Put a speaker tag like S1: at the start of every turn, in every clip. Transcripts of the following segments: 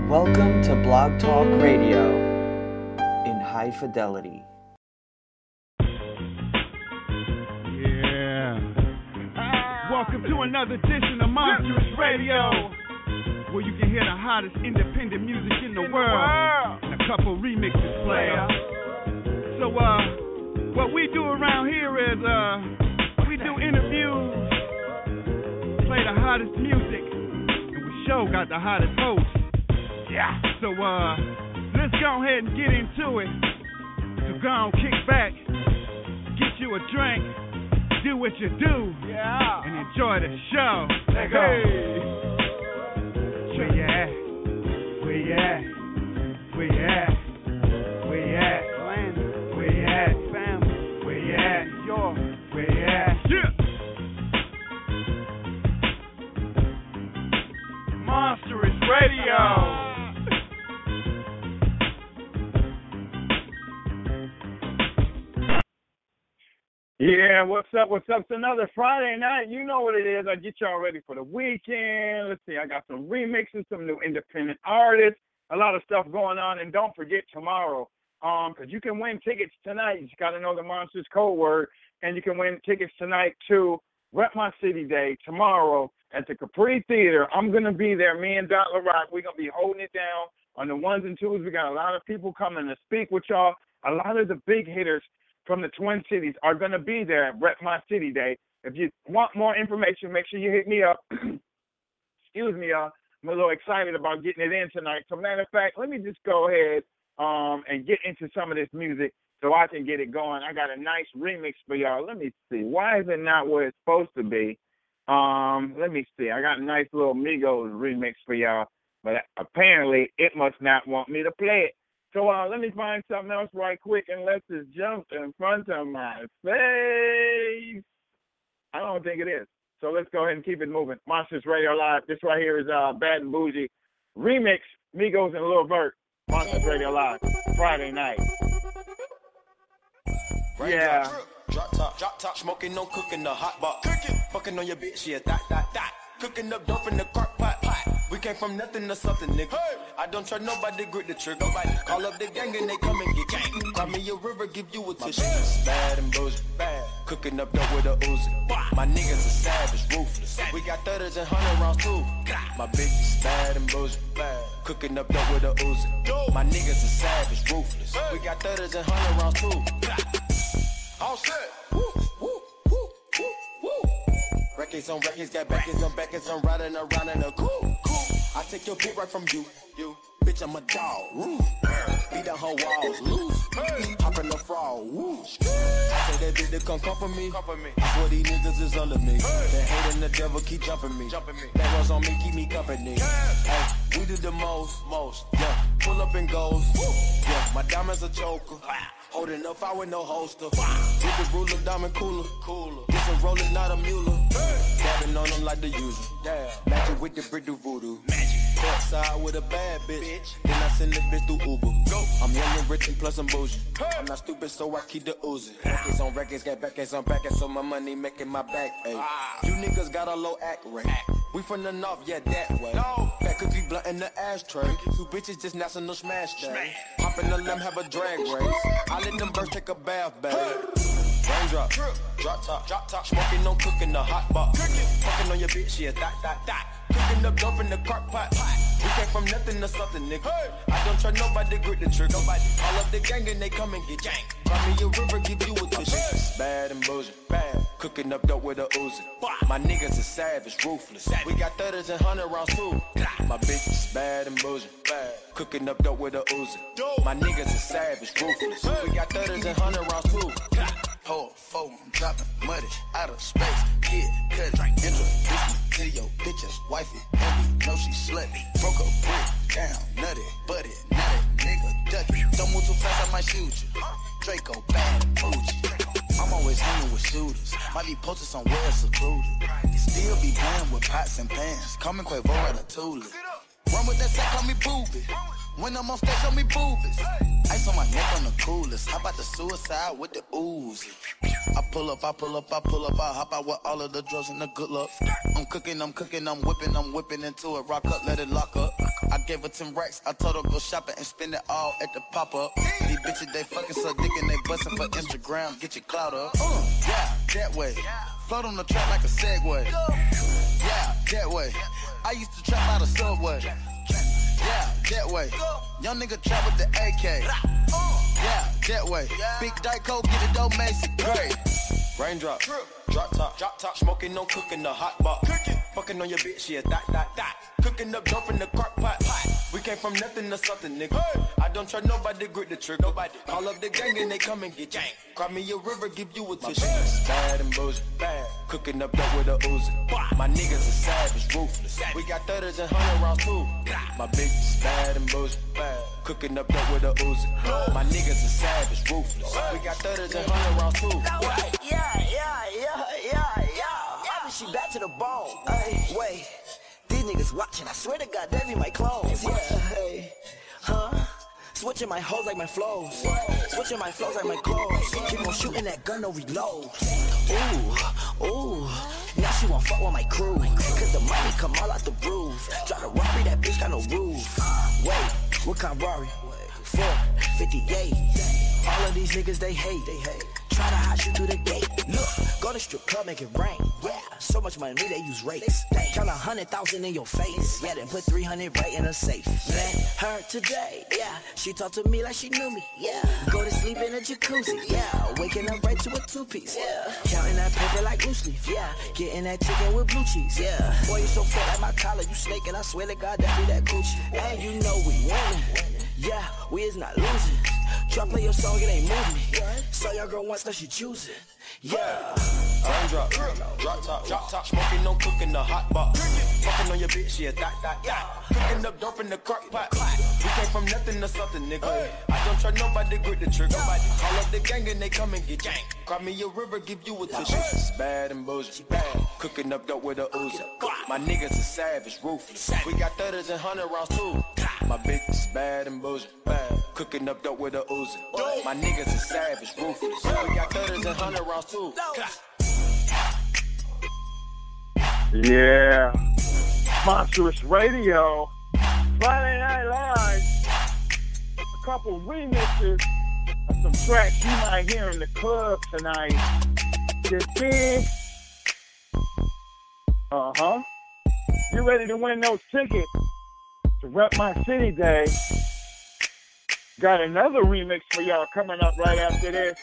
S1: Welcome to Blog Talk Radio in high fidelity.
S2: Yeah. Welcome to another edition of Monstrous Radio, where you can hear the hottest independent music in the world and a couple remixes player. So, what we do around here is, we do interviews, play the hottest music, and we sure got the hottest hosts. Yeah. So, let's go ahead and get into it. So go on, kick back, get you a drink, do what you do, and enjoy the show. Let's go. Where you at? Where you at? Where you at? Where you at? Where you at? Family. Where you at? Where you at? Yeah. Monstrous Radio.
S3: Yeah, what's up? What's up? It's another Friday night. You know what it is. I get y'all ready for the weekend. Let's see, I got some remixes, some new independent artists, a lot of stuff going on. And don't forget tomorrow, because you can win tickets tonight. You just got to know the Monsters code word, and you can win tickets tonight to Rep My City Day tomorrow at the Capri Theater. I'm going to be there. Me and Dot LaRock, we're going to be holding it down on the ones and twos. We got a lot of people coming to speak with y'all. A lot of the big hitters from the Twin Cities are going to be there at Rep My City Day. If you want more information, make sure you hit me up. Excuse me, y'all. I'm a little excited about getting it in tonight. So, matter of fact, let me just go ahead and get into some of this music so I can get it going. I got a nice remix for y'all. Let me see. Why is it not where it's supposed to be? Let me see. I got a nice little Migos remix for y'all, but apparently it must not want me to play it. So let me find something else right quick, and let's just jump in front of my face. I don't think it is. So let's go ahead and keep it moving. Monsters Radio Live. This right here is Bad and Bougie remix, Migos and Lil Vert. Monsters Radio Live, Friday night. Yeah.
S4: Drop top, smoking, no cooking, the hot box. Fucking on your bitch, yeah, that. Cooking up dope in the crock pot. We came from nothing to something, nigga. Hey. I don't try nobody, grip the trigger. Nobody call up the gang and they come and get gang. Cry me a river, give you a tissue. Bad and bougie, bad. Cooking up dope with a Uzi. My niggas are savage, ruthless. We got 30s and 100 rounds too. My bitch is bad and bougie, bad. Cooking up dope with a Uzi. My niggas are savage, ruthless. We got 30s and 100 rounds too. All set. Records on records, got backers on backers, I'm riding around in a cool. I take your beat right from you. Bitch, I'm a dog. Beat down her walls, loose. Hop in the frog, woo. I say that bitch to come for me. Before these niggas is under me. The hate and the devil keep jumping me. That was on me, keep me company. Hey, we do the most. Yeah, pull up and goes. Yeah, my diamonds a choker. Holding up, I with no holster. With the ruler, diamond cooler. This a roller, not a mule. Dabbing on them like the usual. Magic with the brick do voodoo. Court side with a bad bitch. Then I send the bitch through Uber. I'm young and rich and plus I'm bougie. I'm not stupid, so I keep the Uzi. Records on records, got backers on backers, so my money making my back ache. You niggas got a low act rate. We from the north, yeah, that way. Fat cookie blunt in the ashtray. Two bitches just national smash day. Hop in the limb, have a drag race. I let them birds take a bath, babe. Raindrop, drop top, smoking, no cooking, the hot box. Fucking on your bitch, yeah, that. Cooking up dope in the crock pot. We came from nothing to something, nigga. I don't try nobody, grip the trigger. All up the gang and they come and get gang. Cry me a river, give you a tissue. Bad and bougie, bad. Cooking up dope with a Uzi. My niggas is savage, ruthless. We got 30s and 100 rounds too. My bitch is bad and bougie, bad. Cooking up dope with a Uzi. My niggas is savage, ruthless. We got 30s and 100 rounds too.
S5: Hold, fold, dropping muddy out of space. Kid, cut, introduce me to your bitch's wifey. And we know she slutty. Broke a brick down, nutty, buddy, nutty, nigga, ducky. Don't move too fast, I might shoot you. Draco, bad, bougie. I'm always hanging with shooters. Might be posted somewhere secluded. Still be playing with pots and pans. Call me Quavo Ratatouille. Run with that sack, call me booby. When I'm on stage, show me boobies. Ice on my neck on the coolest. How about the suicide with the ooze? I pull up, I hop out with all of the drugs and the good luck. I'm cooking, I'm whipping into it. Rock up, let it lock up. I gave her 10 racks, I told her go shopping and spend it all at the pop-up. These bitches, they fucking so dick and they bustin' for Instagram, get your clout up. Yeah, that way. Float on the track like a Segway. Yeah, that way. I used to trap out of Subway. Yeah, that way. Young nigga trap with the AK. Yeah, that way. Big Dyco, get it dope, Macy. Great.
S4: Raindrop, drop top, smoking, no cooking, the hot box. Fucking on your bitch, yeah, that. Cooking up dope in the crock pot. We came from nothing to something, nigga. I don't try nobody, grip the trigger. Nobody call up the gang and they come and get jank. Cry me a river, give you a tissue. Bad and bullshit, bad. Cooking up dope with a Uzi. My niggas are savage, ruthless. We got 30s and 100 rounds too. My bitch is bad and bullshit, bad. Cooking up dope with a Uzi. My niggas are savage, ruthless. We got 30s and 100 rounds too.
S6: Yeah. She back to the bone. Hey, wait. These niggas watching. I swear to God, they be my clones. Yeah, hey, switching my hoes like my flows. Switching my flows like my clothes. Keep on shooting that gun, no reload. Ooh. Now she won't fuck with my crew. Cause the money come all out the roof. Try to robbery, that bitch got no roof. Wait, what kind of Rari? 458. All of these niggas, they hate. Try to hide you through the gate. Look, go to strip club, make it rain. Yeah, so much money, they use rakes. Count 100,000 in your face. Yeah, then put 300 right in a safe. Met her today. Yeah, she talked to me like she knew me. Yeah, go to sleep in a jacuzzi. Yeah, waking up right to a two-piece. Yeah, counting that paper like loose leaf. Yeah, getting that chicken with blue cheese. Yeah, boy, you so fat like my collar. You snaking, I swear to God, that be that Gucci. And you know we winning. Yeah, we is not losing. Try play your song, it ain't moving. Saw your girl once, now she choosing. Yeah.
S4: Raindrop, drop top, smoking, no cooking, the hot box. Fucking on your bitch, yeah, that. Cooking up dope in the crock pot. We came from nothing to something, nigga. I don't try nobody, grip the trigger. Call up the gang and they come and get jank. Cry me a river, give you a tissue. It's bad and bullshit, bad. Cooking up dope with a Uzi. My niggas are savage, ruthless. We got 30s and 100 rounds too. My bitch is bad and bullshit, bad. Cooking up dope with a Uzi. My niggas are savage, ruthless. We got 30s and 100 rounds too.
S3: Yeah. Monstrous Radio. Friday Night Live. A couple remixes of some tracks you might hear in the club tonight. This big. You ready to win those tickets to Rep My City Day? Got another remix for y'all coming up right after this.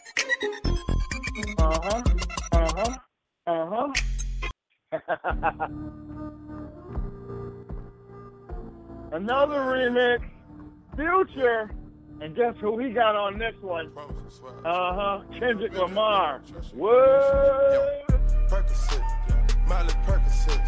S3: Another remix, Future, and guess who he got on this one? Kendrick Lamar. What?
S7: Percocet, Miley Percocet,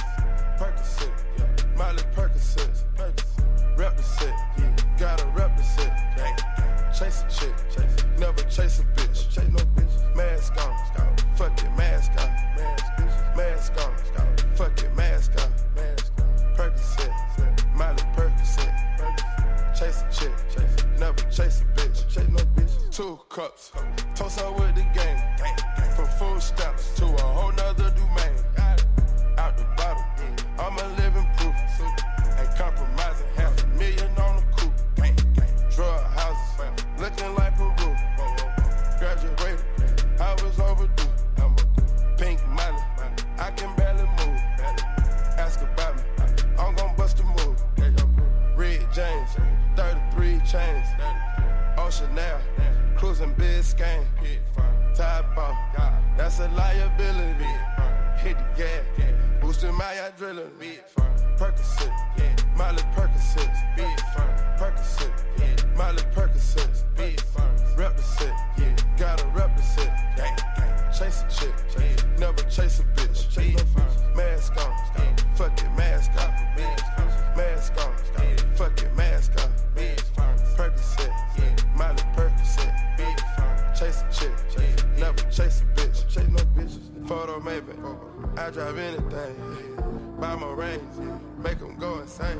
S7: Miley Percocet, represent, gotta represent. Chase a chick, never chase a bitch. Chase no bitch. Mask on, fuck it, mask on. Mask on, fuck it, mask on. Percocet, Miley Percocet. Chase a chick, never chase a bitch. Chase no bitch. 2 cups, toast up with the gang. From food stamps to a whole nother domain. Out the bottle, I'm a living proof. Ain't compromising, $500,000 on the coupe. Drug houses, looking like Peru. Graduated, I was overdue. Pink money, I can barely move. Ask about me, I'm gon' bust a move. Red James, 33 chains. Ocean now, cruising Biscayne. Tide ball, that's a liability. Hit the gas, boosting my adrenaline. Percocet, Miley Percocet, Percocet, Miley Percocet, represent, gotta represent. Chase a chick, never chase a bitch. Mask on, fuck it, mask on. Mask on, fuck it, mask on. Percocet, Miley Percocet. Chase a chick, never chase a bitch. Chase no bitches. Photo maybe, I drive anything. Buy my range, make them go insane.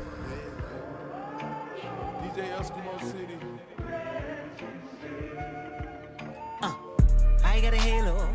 S7: DJ Eskimo City.
S6: I got a halo, I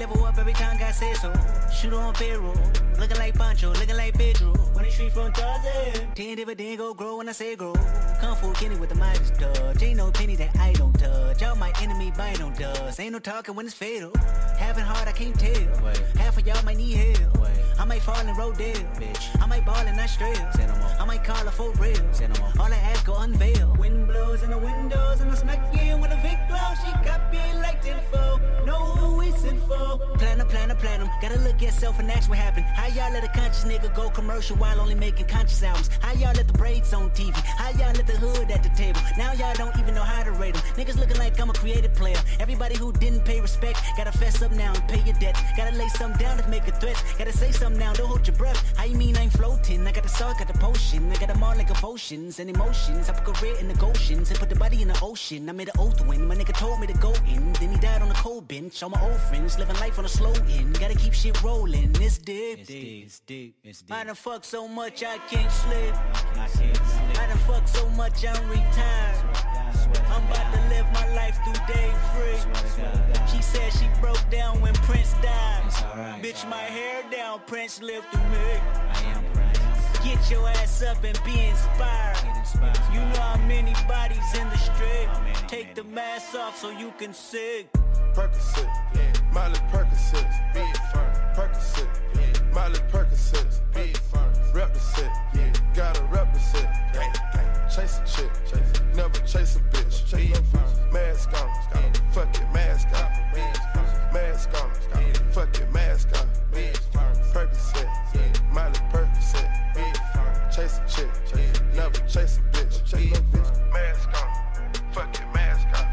S8: level up every time God says so. Shoot on payroll, looking like Pancho, looking like Pedro. When the street from Tarzan, 10 dividend go grow when I say grow. Kung Fu Kenny with the Midas touch. Ain't no penny that I don't touch. All my enemy bite on dust. Ain't no talking when it's fatal. Having hard, I can't tell. Wait. Half of y'all might need help. Wait. I might fall in Rodale, bitch. I might ball and not straight. I might call her for real. All I ask go unveil. Wind blows in the windows and I snuck in with a Vic glow. She got me like info. Know who we sent for. Platinum. Gotta look at yourself and ask what happened. How y'all let a conscious nigga go commercial while only making conscious albums? How y'all let the braids on TV? How y'all let the hood at the table? Now y'all don't even know how to rate them. Niggas looking like I'm a creative player. Everybody who didn't pay respect, gotta fess up now and pay your debts. Gotta lay something down if making threats. Gotta say something now, don't hold your breath. How you mean I ain't floating? I got the salt, got the potion. I got them all like emotions and emotions. I put career in the Goshen's and put the body in the ocean. I made an oath when my nigga told me to go in. Then he died on the cold bench. All my old friends living life on a slow end. Gotta keep shit rolling. It's deep. I done fuck so much I can't sleep. I done fuck so much I'm retired. I'm about to live my life through day free. She said she broke down when Prince died. Bitch, my hair down, Prince lived through me. Get your ass up and be inspired. You know how many bodies in the street. Take the mask off so you can see.
S7: Percocet, Miley Percocet, big firm. Percocet, Miley Percocet, big firm. Represent, gotta represent. Chase a chick, never chase a bitch. Mask on, fuck it, mask on. Mask on, fuck it, mask on. Percocet, Miley Percocet, big firm. Chase a chick, never chase a bitch. Mask on, fuck it, mask on.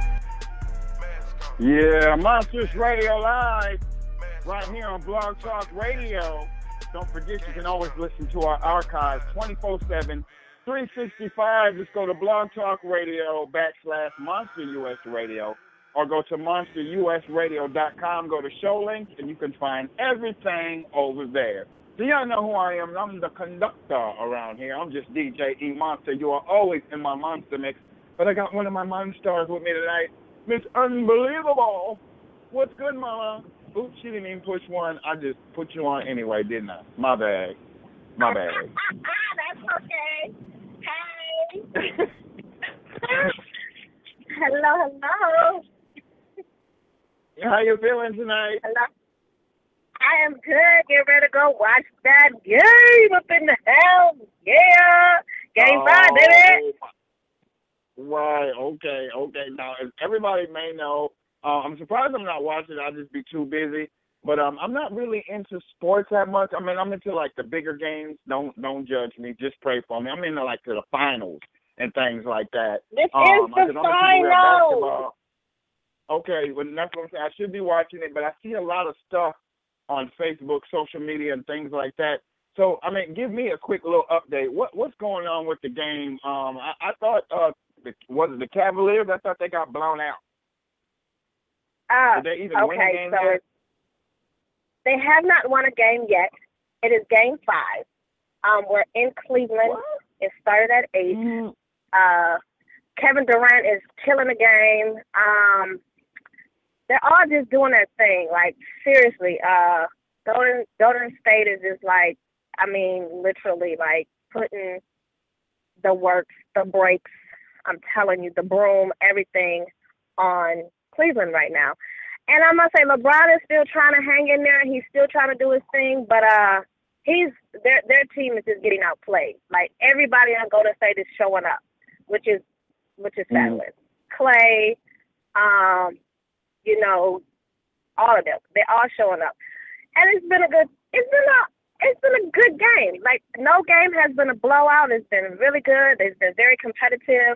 S3: Yeah, Monsters Radio Live, right here on Blog Talk Radio. Don't forget, you can always listen to our archives 24/7, 365. Just go to Blog Talk Radio /Monster US Radio, or go to monsterusradio.com, go to show links, and you can find everything over there. So y'all know who I am. I'm the conductor around here. I'm just DJ E Monster. You are always in my monster mix. But I got one of my monsters with me tonight, Miss Unbelievable. What's good, mama? Oops, she didn't even push one. I just put you on anyway, didn't I? My bad.
S9: That's okay. Hey. Hello.
S3: How you feeling tonight?
S9: Hello. I am good. Get ready to go watch that game up in the house. Yeah. Game 5, baby.
S3: Right. Okay. Now, as everybody may know, I'm surprised I'm not watching. I'll just be too busy. But I'm not really into sports that much. I mean, I'm into like the bigger games. Don't judge me. Just pray for me. I'm into like to the finals and things like that.
S9: This is the final.
S3: Okay, well, that's what I'm saying. I should be watching it, but I see a lot of stuff on Facebook, social media, and things like that. So, I mean, give me a quick little update. What's going on with the game? I thought, was it the Cavaliers? I thought they got blown out. Did they even win a game yet?
S9: They have not won a game yet. It is game 5. We're in Cleveland.
S3: What?
S9: It started at 8. Mm-hmm. Kevin Durant is killing the game. They're all just doing their thing. Like, seriously, Golden State is just like, I mean, literally, like, putting the works, the brakes, I'm telling you, the broom, everything on Cleveland right now. And I must say, LeBron is still trying to hang in there. He's still trying to do his thing, but their team is just getting outplayed. Like, everybody on Golden State is showing up, which is fabulous. Clay, all of them. They're all showing up. And it's been a good game. Like, no game has been a blowout. It's been really good. It's been very competitive.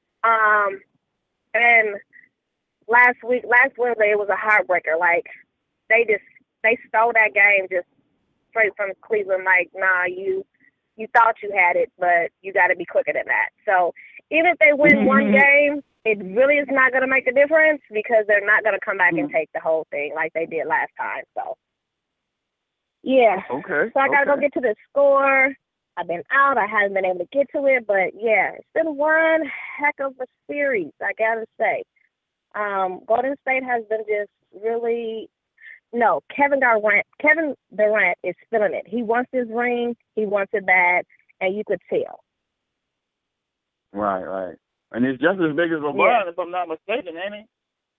S9: And last Wednesday it was a heartbreaker. Like, they stole that game just straight from Cleveland. Like, nah, you thought you had it, but you got to be quicker than that. So even if they win one game, it really is not going to make a difference because they're not going to come back and take the whole thing like they did last time. So, yeah.
S3: Okay.
S9: So I got to go get to the score. I've been out. I haven't been able to get to it. But, yeah, it's been one heck of a series, I got to say. Golden State has been just really No, Kevin Durant is feeling it. He wants this ring. He wants it bad, and you could tell.
S3: Right. And he's just as big as LeBron, if I'm not mistaken, ain't he?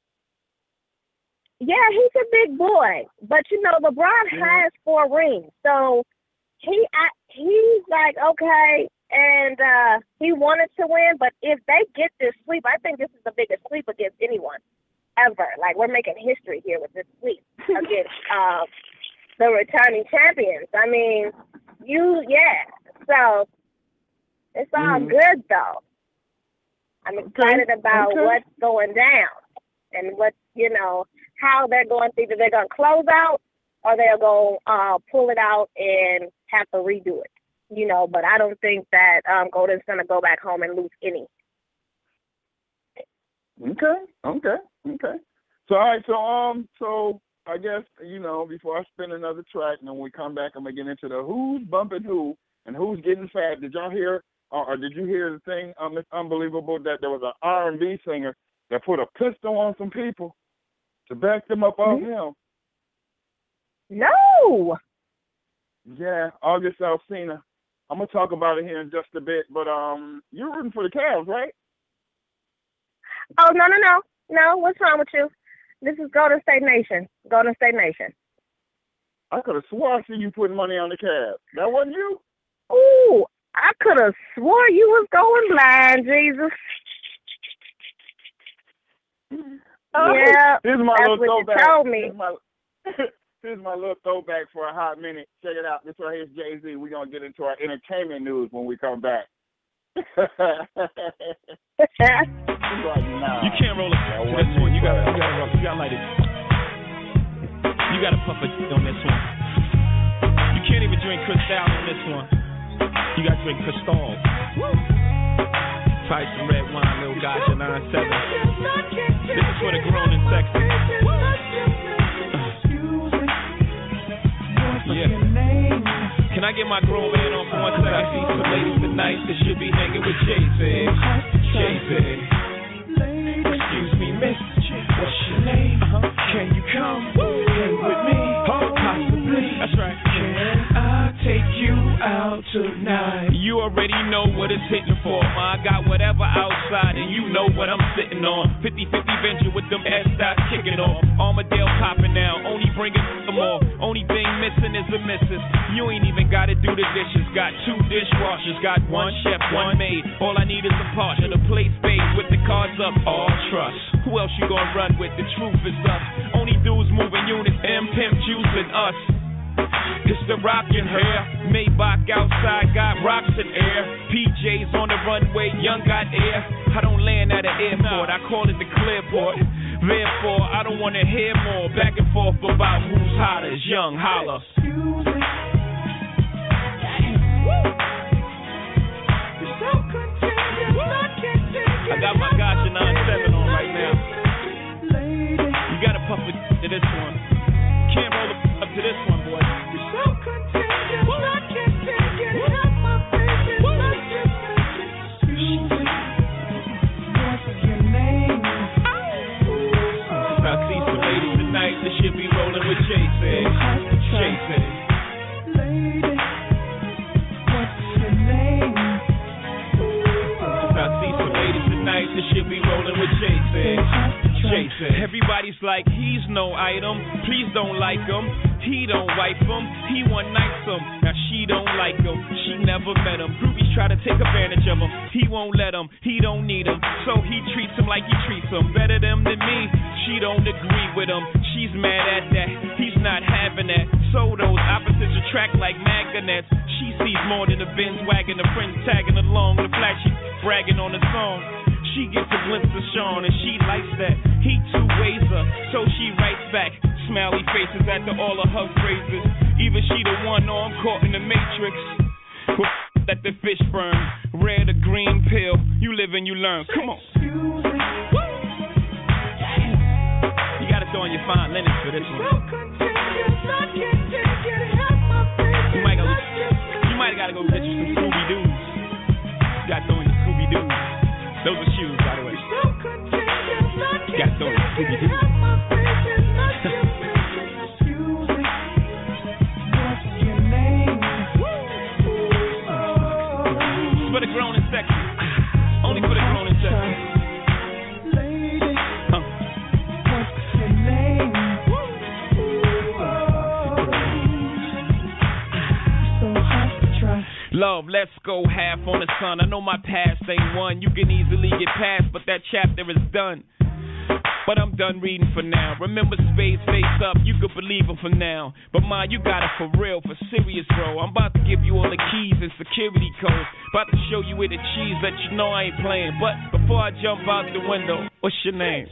S9: Yeah, he's a big boy. But, LeBron has 4 rings. So he's like, okay, and he wanted to win. But if they get this sweep, I think this is the biggest sweep against anyone ever. Like, we're making history here with this sweep against the returning champions. I mean, so it's all good, though. I'm excited about what's going down and how they're going. Either they're going to close out or they're going to pull it out and have to redo it. But I don't think that Golden's going to go back home and lose any.
S3: Okay. So, all right, so I guess, before I spin another track and then when we come back, I'm going to get into the who's bumping who and who's getting fat. Did y'all hear, or did you hear the thing, it's unbelievable that there was an R&B singer that put a pistol on some people to back them up off him?
S9: No!
S3: Yeah, August Alsina. I'm going to talk about it here in just a bit, but you're rooting for the Cavs, right?
S9: Oh, no. No, what's wrong with you? This is Golden State Nation.
S3: I could have swore I see you putting money on the Cavs. That wasn't you?
S9: Ooh, I could have swore you was going blind, Jesus. Yeah,
S3: Here's my
S9: that's
S3: little
S9: what
S3: throwback.
S9: you told me.
S3: Here's my little throwback for a hot minute. Check it out. This right here is Jay-Z. We're going to get into our entertainment news when we come back.
S2: You can't roll it to this one. You gotta light it. You gotta puff it on this one. You can't even drink Cristal on this one. You gotta drink Cristal. Try some red wine, little gotcha 9-7. This is for the grown and sexy. Yeah. Can I get my grown man on for 1 second? I see some ladies tonight that should be hanging with Jay-Z. Excuse me, miss, what's your name? Can you come hang with me? Possibly. That's right. Can I take you out tonight? You already know what it's hitting for. I got whatever outside and you know what I'm sitting on. 50-50 venture with them S-dots kicking off. Armadale popping now, only bringing some more. Only thing missing is a missus. You ain't even gotta do the dishes. Got 2 dishwashers, got 1 chef, 1 maid. All I need is a partner to play spades with the cards up. All trust. Who else you gonna run with? The truth is us. Only dudes moving units, M-Pimp juicing us. It's the rockin' hair. Maybach outside, got rocks in air. PJs on the runway, young got air. I don't land at an airport, I call it the clearport. Therefore, I don't wanna hear more back and forth about who's hottest. Young holla. I got my gotcha 9-7 on right now. You gotta puff it to this one. Can't roll it up to this one, boy. I see some ladies tonight that should be rolling with Jay-Z. That should be rolling with Jason. Everybody's like, he's no item. Please don't like him. He don't wipe him. He one nights him. Now she don't like him. She never met him. Groupies try to take advantage of him. He won't let him. He don't need him. So he treats him like he treats him. Better them than me. She don't agree with him. She's mad at that. He's not having that. So those opposites attract like magnets. She sees more than a Benz wagon. The friends tagging along. The flashy bragging on the song. She gets a glimpse of Sean and she likes that. He two-ways her, so she writes back. Smiley faces after all of her phrases. Even she the one arm caught in the matrix. At the fish burn, red or green pill. You live and you learn. Come on. You gotta throw on your fine linen for this one. You might gotta go get you some Scooby-Doos. You gotta throw in your Scooby-Doos. Those are shoes, by the way. Got those Scooby-Doo.
S10: let's go half on the sun. I know my past ain't one you can easily get past, but that chapter is done. But I'm done reading for now. Remember spades face up, you could believe them for now. But Ma, you got it for real, for serious, bro. I'm about to give you all the keys and security codes. About to show you where the cheese, let you know I ain't playing. But before I jump out the window, what's your name?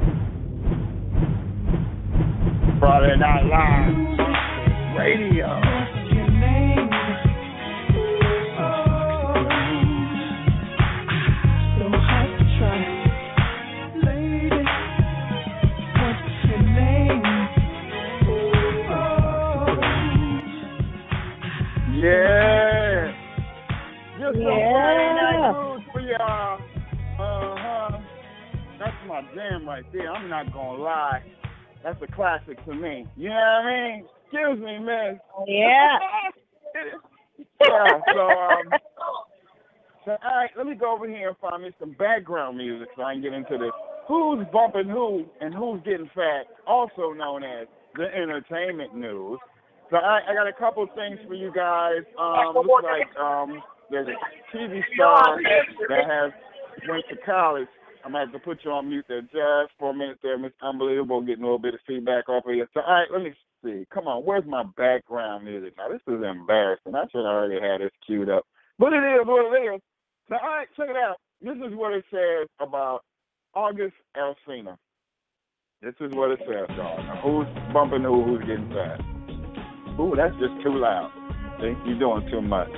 S3: Friday Night Live Radio.
S11: What's your name? So hard to trust. Lady, what's your name?
S3: Yeah. Just some Friday night food for y'all. That's my jam right there. I'm not gonna lie. That's a classic to me. You know what I mean? Excuse me, miss.
S9: Yeah.
S3: Yeah, so all right, let me go over here and find me some background music so I can get into this. Who's bumping who and who's getting fat, also known as the entertainment news. So I got a couple things for you guys. Looks like there's a TV star that went to college. I'm going to have to put you on mute there just for a minute there, Miss Unbelievable, getting a little bit of feedback off of you. So, all right, let me see. Come on, where's my background music? Now, this is embarrassing. I should have already had this queued up. But it is what it is. So, all right, check it out. This is what it says about August Alsina. This is what it says, y'all. Now, who's bumping who's getting fat? Ooh, that's just too loud. See, you're doing too much.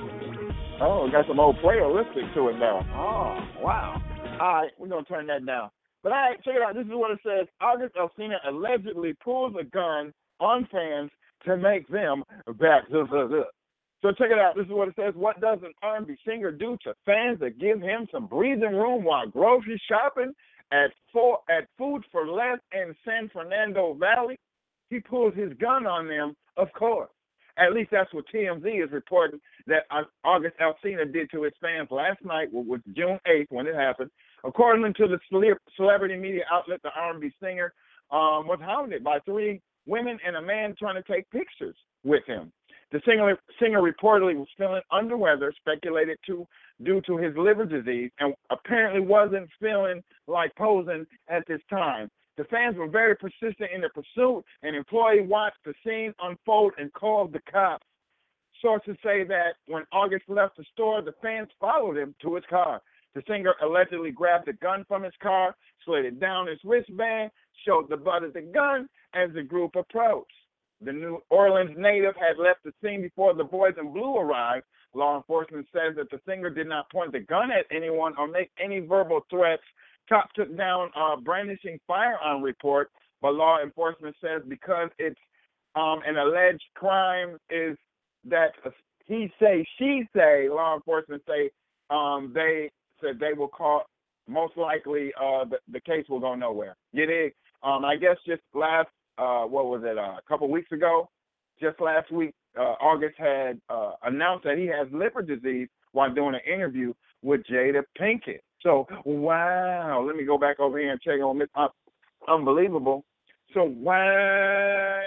S3: Oh, got some old playalistic to it now. Oh, wow. All right, we're going to turn that down. But all right, check it out. This is what it says. August Alsina allegedly pulls a gun on fans to make them back. So check it out. This is what it says. What does an R&B singer do to fans that give him some breathing room while grocery shopping at Food for Less in San Fernando Valley? He pulls his gun on them, of course. At least that's what TMZ is reporting that August Alsina did to his fans last night, was June 8th when it happened. According to the celebrity media outlet, the R&B singer was hounded by 3 women and a man trying to take pictures with him. The singer reportedly was feeling under weather, speculated due to his liver disease, and apparently wasn't feeling like posing at this time. The fans were very persistent in their pursuit. An employee watched the scene unfold and called the cops. Sources say that when August left the store, the fans followed him to his car. The singer allegedly grabbed a gun from his car, slid it down his wristband, showed the butt of the gun as the group approached. The New Orleans native had left the scene before the boys in blue arrived. Law enforcement says that the singer did not point the gun at anyone or make any verbal threats. Cops took down a brandishing firearm report, but law enforcement says because it's an alleged crime is that he say, she say, law enforcement say they said they will call, most likely the case will go nowhere. You dig? I guess just last, a couple weeks ago, just last week, August had announced that he has liver disease while doing an interview with Jada Pinkett. So, wow, let me go back over here and check on Miss Unbelievable. So, wow,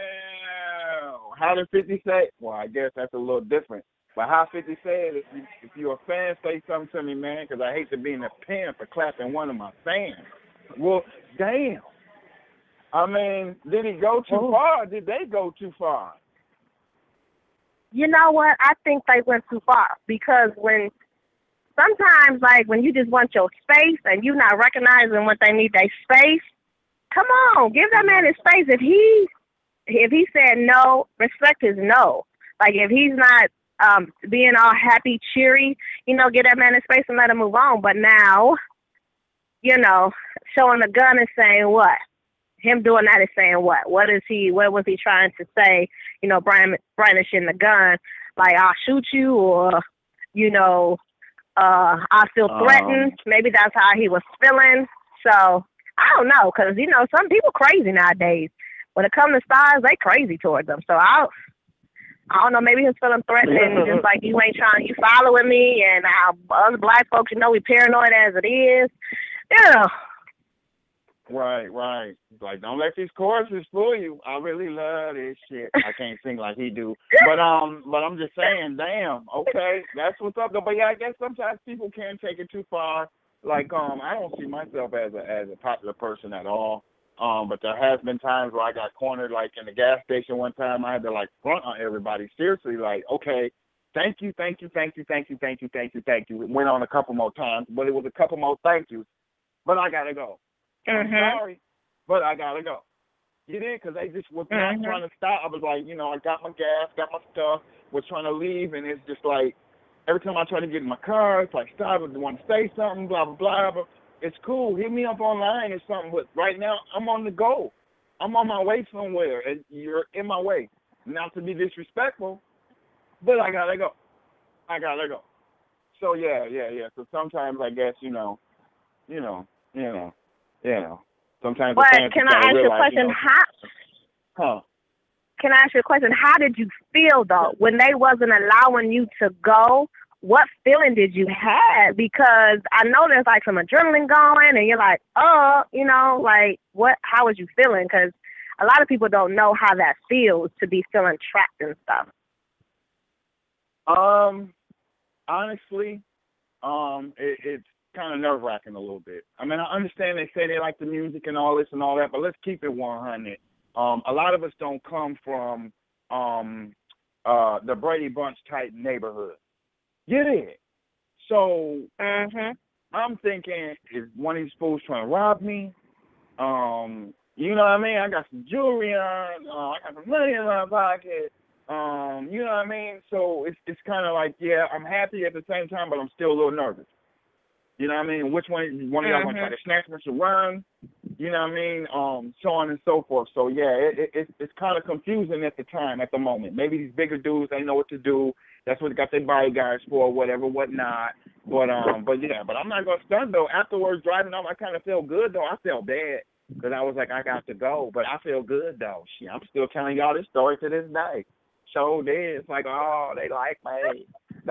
S3: how did 50 say? Well, I guess that's a little different. But how 50 said, if you're a fan, say something to me, man, because I hate to be in the pen for clapping one of my fans. Well, damn. I mean, did he go too far or did they go too far?
S9: You know what? I think they went too far because sometimes, like, when you just want your space and you're not recognizing what they need their space, come on, give that man his space. If he said no, respect his no. Like, if he's not being all happy, cheery, give that man his space and let him move on. But now, showing a gun and saying what? Him doing that is saying what? What was he trying to say, brandishing the gun? Like, I'll shoot you or, I feel threatened. Maybe that's how he was feeling. So, I don't know, because, some people crazy nowadays. When it comes to stars, they crazy towards them. So, I don't know, maybe he's feeling threatened, just like you following me, and other black folks, we paranoid as it is.
S3: Right. Like, don't let these choruses fool you. I really love this shit. I can't sing like he do, but I'm just saying, damn. Okay, that's what's up. But yeah, I guess sometimes people can take it too far. Like, I don't see myself as a popular person at all. But there has been times where I got cornered, like in the gas station one time. I had to like front on everybody. Seriously, like, okay, thank you. It went on a couple more times, but it was a couple more thank yous. But I gotta go. I'm sorry, but I gotta go. You did, because they just was not trying to stop. I was like, I got my gas, got my stuff, was trying to leave, and it's just like every time I try to get in my car, it's like stop. I want to say something, blah blah blah. But it's cool. Hit me up online or something. But right now, I'm on the go. I'm on my way somewhere, and you're in my way. Not to be disrespectful, but I gotta go. So yeah. So sometimes I guess sometimes.
S9: But can I ask you a question? Can I ask you a question? How did you feel though when they wasn't allowing you to go? What feeling did you have? Because I know there's like some adrenaline going, and you're like, like what? How was you feeling? Because a lot of people don't know how that feels to be feeling trapped and stuff.
S3: Honestly, it's kind of nerve-wracking a little bit. I mean, I understand they say they like the music and all this and all that, but let's keep it 100. A lot of us don't come from the Brady Bunch type neighborhood. Get it? So I'm thinking, is one of these fools trying to rob me? You know what I mean? I got some jewelry on. I got some money in my pocket. You know what I mean? So it's kind of like, yeah, I'm happy at the same time, but I'm still a little nervous. You know what I mean? Which one of y'all want to try to snatch me to run? You know what I mean? So on and so forth. So yeah, it's kind of confusing at the time, at the moment. Maybe these bigger dudes, they know what to do. That's what they got their bodyguards for, whatever, whatnot. But I'm not gonna stunt though. Afterwards, driving off, I kind of feel good though. I felt bad because I was like, I got to go, but I feel good though. Shit, I'm still telling y'all this story to this day. So it's like, oh, they like me.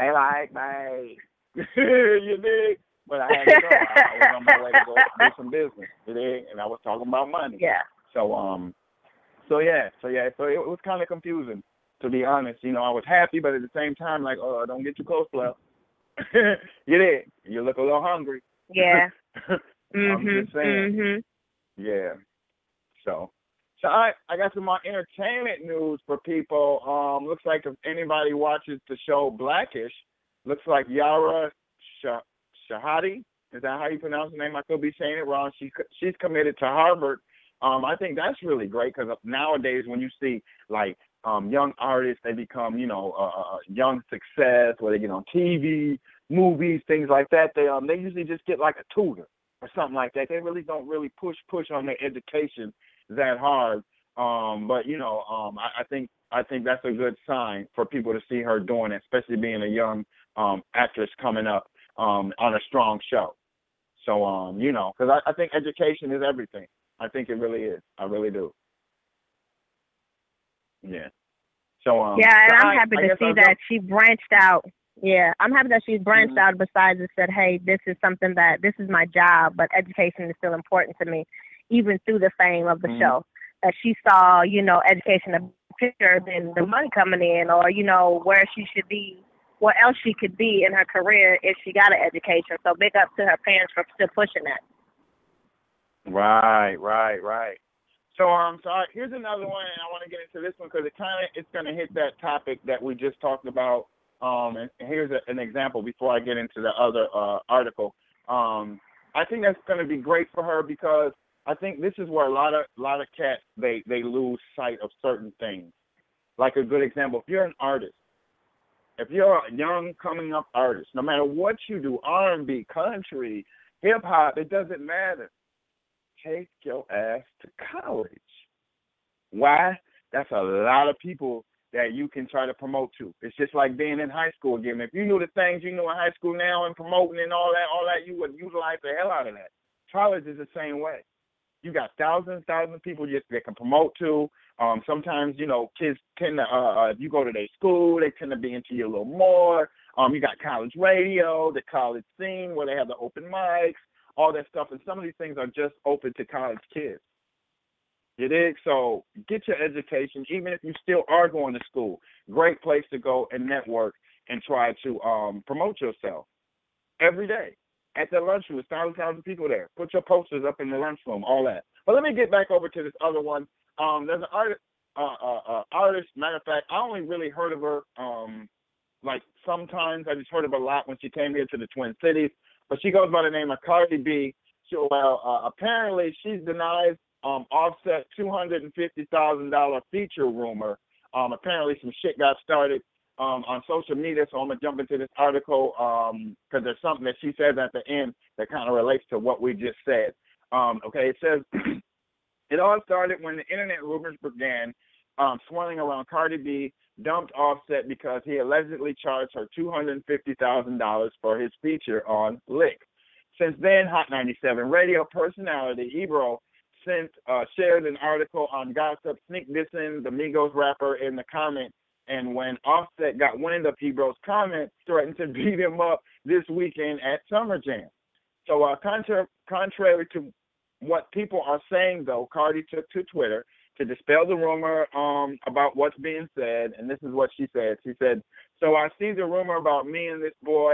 S3: You dig? But I had to go. I was on my way to go do some business, and I was talking about money.
S9: Yeah.
S3: So it was kind of confusing, to be honest. I was happy, but at the same time, like, oh, don't get too close, love. You did. You look a little hungry.
S9: Yeah.
S3: I'm just saying. Yeah. So I got some more entertainment news for people. Looks like if anybody watches the show Blackish, looks like Yara Shahidi, is that how you pronounce the name? I could be saying it wrong. She's committed to Harvard. I think that's really great because nowadays when you see like young artists, they become young success, where they get on TV, movies, things like that. They usually just get like a tutor or something like that. They really don't really push on their education that hard. But I think that's a good sign for people to see her doing it, especially being a young actress coming up on a strong show. So because I think education is everything. I think it really is. I really do. Yeah. So
S9: I'm happy to see that she branched out. Yeah, I'm happy that she's branched out. Besides, and said, "Hey, this is something this is my job, but education is still important to me." Even through the fame of the show, that she saw, education a picture than the money coming in, or where she should be, what else she could be in her career if she got an education. So big up to her parents for still pushing that.
S3: Right. So here's another one, and I want to get into this one because it's going to hit that topic that we just talked about. And here's an example before I get into the other article. I think that's going to be great for her because I think this is where a lot of cats they lose sight of certain things. Like a good example, if you're an artist, if you're a young coming up artist, no matter what you do, R&B, country, hip hop, it doesn't matter. Take your ass to college. Why? That's a lot of people that you can try to promote to. It's just like being in high school again. If you knew the things you know in high school now and promoting and all that, you would utilize the hell out of that. College is the same way. You got thousands of people that can promote to. Sometimes, kids tend to, if you go to their school, they tend to be into you a little more. You got college radio, the college scene where they have the open mics. all that stuff. And some of these things are just open to college kids. You dig? So get your education, even if you still are going to school. Great place to go and network and try to promote yourself every day. At the lunchroom, there's thousands of people there. Put your posters up in the lunchroom, all that. But let me get back over to this other one. There's an artist, matter of fact, I only really heard of her, like sometimes I just heard of her a lot when she came here to the Twin Cities. But she goes by the name of Cardi B. Apparently she's denied Offset $250,000 feature rumor. Apparently some shit got started on social media, so I'm going to jump into this article because there's something that she says at the end that kind of relates to what we just said. Okay, it says, it all started when the internet rumors began swirling around Cardi B dumped Offset because he allegedly charged her $250,000 for his feature on Lick. Since then, Hot 97 radio personality Ebro shared an article on Gossip sneak dissing the Migos rapper in the comment, and when Offset got wind of Ebro's comment, threatened to beat him up this weekend at Summer Jam. So contrary to what people are saying, though, Cardi took to Twitter to dispel the rumor about what's being said, and this is what she said. She said, "So I see the rumor about me and this boy,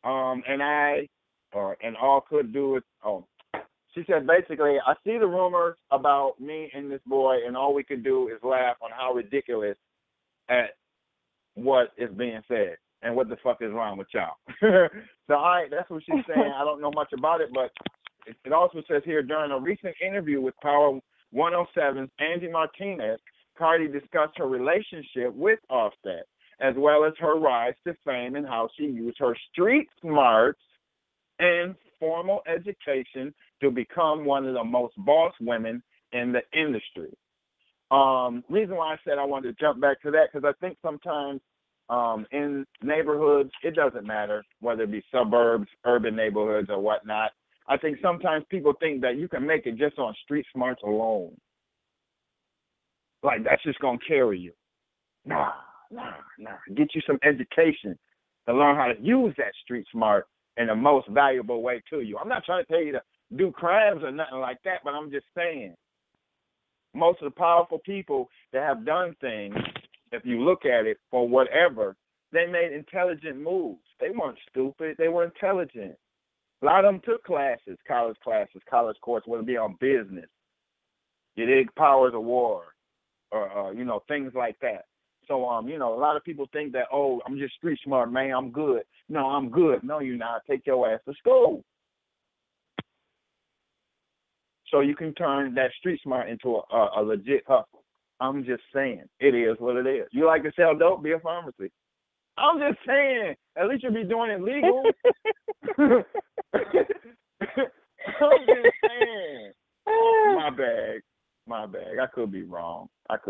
S3: and all could do is She said, basically, I see the rumors about me and this boy, and all we could do is laugh on how ridiculous at what is being said and what the fuck is wrong with y'all." So, that's what she's saying. I don't know much about it, but it also says here, during a recent interview with Power 107's Angie Martinez, Cardi discussed her relationship with Offset, as well as her rise to fame and how she used her street smarts and formal education to become one of the most boss women in the industry. Reason why I said I wanted to jump back to that, because I think sometimes in neighborhoods, it doesn't matter whether it be suburbs, urban neighborhoods, or whatnot. I think sometimes people think that you can make it just on street smarts alone. Like, that's just going to carry you. Nah. Get you some education to learn how to use that street smart in the most valuable way to you. I'm not trying to tell you to do crimes or nothing like that, but I'm just saying, most of the powerful people that have done things, if you look at it for whatever, they made intelligent moves. They weren't stupid. They were intelligent. A lot of them took college courses, whether it be on business, you dig, powers of war, or things like that. So, a lot of people think that, oh, I'm just street smart, man, I'm good. No, I'm good. No, you're not. Take your ass to school. So you can turn that street smart into a legit hustle. I'm just saying, it is what it is. You like to sell dope, be a pharmacy. I'm just saying, at least you'll be doing it legal. I'm just saying. My bad. I could be wrong.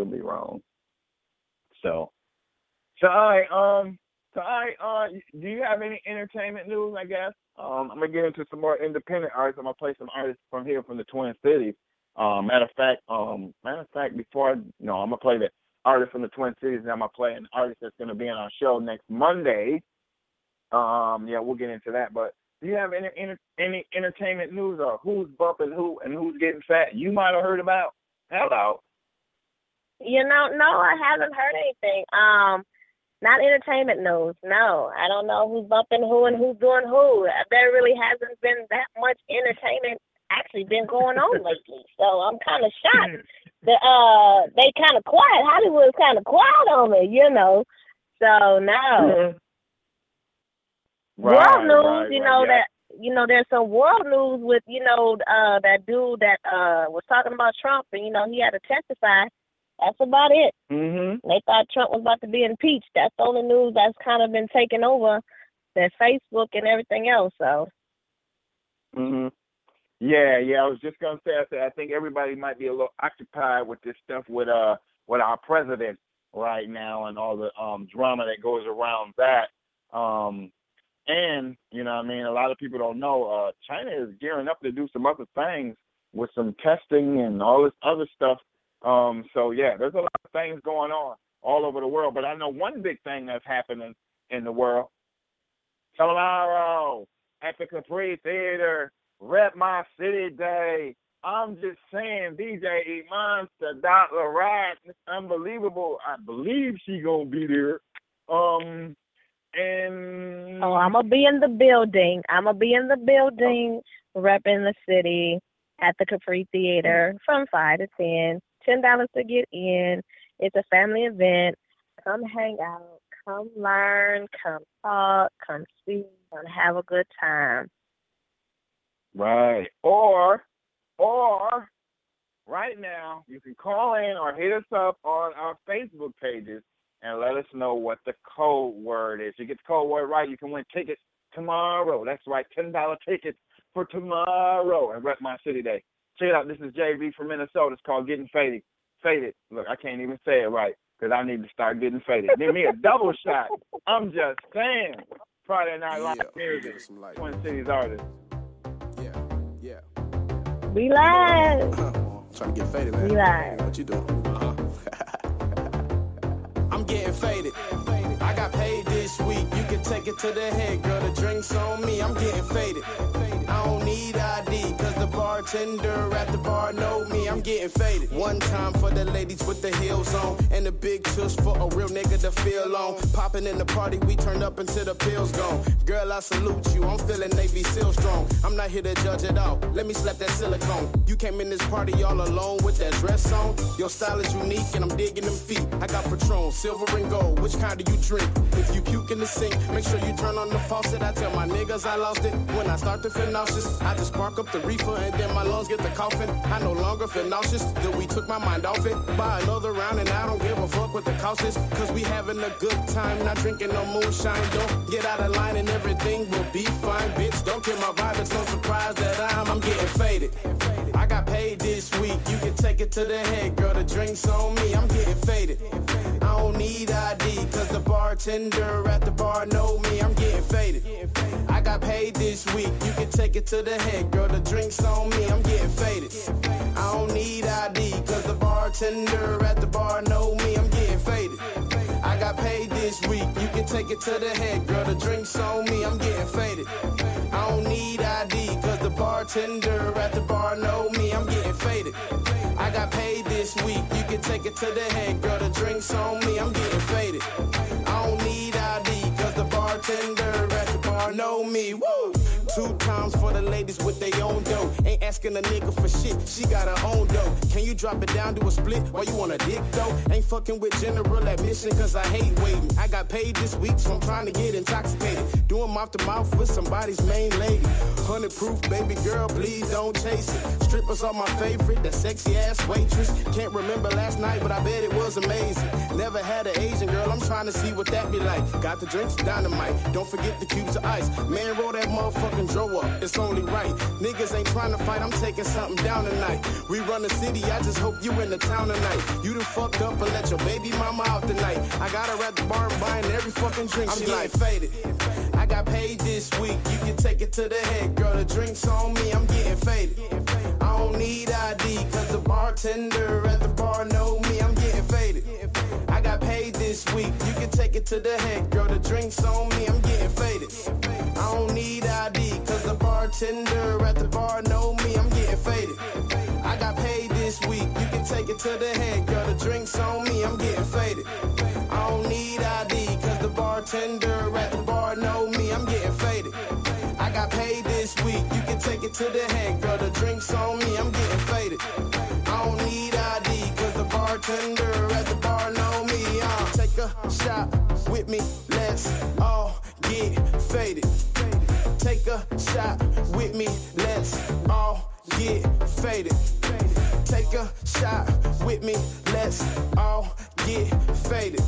S3: So all right. Do you have any entertainment news? I guess I'm gonna get into some more independent artists. I'm gonna play some artists from here, from the Twin Cities. Matter of fact, I'm gonna play the artist from the Twin Cities, and I'm gonna play an artist that's gonna be on our show next Monday. We'll get into that. But do you have any entertainment news, or who's bumping who and who's getting fat you might have heard about? Hello.
S9: No, I haven't heard anything. Not entertainment news. No, I don't know who's bumping who and who's doing who. There really hasn't been that much entertainment actually been going on lately. So I'm kind of shocked that they kind of quiet. Hollywood's kind of quiet on me, So no. World news, that there's some world news with that dude that was talking about Trump, and he had to testify. That's about it. Mm-hmm. They thought Trump was about to be impeached. That's the only news that's kind of been taken over than Facebook and everything else. So.
S3: Mhm. Yeah. I was just gonna say. I think everybody might be a little occupied with this stuff with our president right now and all the drama that goes around that. And a lot of people don't know. China is gearing up to do some other things with some testing and all this other stuff. There's a lot of things going on all over the world. But I know one big thing that's happening in the world. Tomorrow at the Capri Theater, Rep My City Day. I'm just saying, DJ Monster, Dr. Rat, unbelievable. I believe she gonna be there. And
S9: I'm gonna be in the building. Repping the city at the Capri Theater from 5 to 10. $10 to get in. It's a family event. Come hang out. Come learn. Come talk. Come see. Come have a good time.
S3: Right. Or right now, you can call in or hit us up on our Facebook pages and let us know what the code word is. You get the code word right, you can win tickets tomorrow. That's right, $10 tickets for tomorrow and Rep My City Day. Check it out. This is JB from Minnesota. It's called Getting Faded. Faded. Look, I can't even say it right because I need to start getting faded. Give me a double shot. I'm just saying. Friday Night Live music. Twin Cities artists.
S5: Yeah.
S9: We live.
S5: Trying to get faded, man.
S9: We live.
S5: What you doing? I'm getting faded. I got paid this week. You can take it to the head, girl. The drinks on me. I'm getting faded. I don't need ID, cause the bartender at the bar know me. I'm getting faded. One time for the ladies with the heels on, and a big tush for a real nigga to feel on. Popping in the party, we turned up until the pills gone. Girl, I salute you. I'm feeling Navy SEAL strong. I'm not here to judge it all. Let me slap that silicone. You came in this party all alone with that dress on. Your style is unique, and I'm digging them feet. I got Patron, silver and gold. Which kind do you drink? If you puke in the sink, make sure you turn on the faucet. I tell my niggas I lost it. When I start to feel nauseous, I just spark up the reefer and then my lungs get the coughing. I no longer feel nauseous, then we took my mind off it. Buy another round and I don't give a fuck what the cost is, cause we having a good time, not drinking no moonshine. Don't get out of line and everything will be fine, bitch. Don't kill my vibe, it's no surprise that I'm getting faded. I got paid this week, you can take it to the head, girl. The drinks on me, I'm getting faded. I don't need ID, cause the bartender at the bar know me. I'm getting faded. I got paid this week, you can take it to the head, girl. The drinks on me, I'm getting faded. I don't need ID, cause the bartender at the bar know me. I'm getting faded. I got paid this week, you can take it to the head, girl. The drinks on me, I'm getting faded. I don't need ID, cause the bartender at the bar know me. I'm getting faded. I got paid this week, you can take it to the head, girl. The drinks on me, I'm getting faded. I don't need ID, cause the bartender at the bar know me. Woo! 2 times for the ladies with their own dough. Ain't asking a nigga for shit, she got her own dough. Can you drop it down to a split while you on a dick though? Ain't fucking with general admission cause I hate waiting. I got paid this week so I'm trying to get intoxicated. Doing mouth to mouth with somebody's main lady. 100 proof, baby girl, please don't chase it. Strippers are my favorite, that sexy ass waitress. Can't remember last night but I bet it was amazing. Never had an Asian girl, I'm trying to see what that be like. Got the drinks, dynamite, don't forget the cubes of ice. Man, roll that motherfucking Dro up, it's only right. Niggas ain't trying to fight, I'm taking something down tonight. We run the city, I just hope you in the town tonight. You done fucked up and let your baby mama out tonight. I got her at the bar buying every fucking drink. I'm getting faded. I got paid this week, you can take it to the head, girl. The drinks on me, I'm getting faded. I don't need ID, cause the bartender at the bar know me. I'm getting faded. I got paid this week, you can take it to the head, girl. The drinks on me, I'm getting faded. I don't need ID, cause the bartender at the bar know me. I'm getting faded. I got paid this week, you can take it to the head, girl. The drinks on me, I'm getting faded. I don't need ID, cause the bartender at the bar know me. I'm getting faded. I got paid this week, you can take it to the head, girl. The drinks on me, I'm getting faded. I don't need ID, cause the bartender at the bar know me. Take a shot with me, let's all get faded. Take a shot with me, let's all get faded. Take a shot with me, let's all get faded.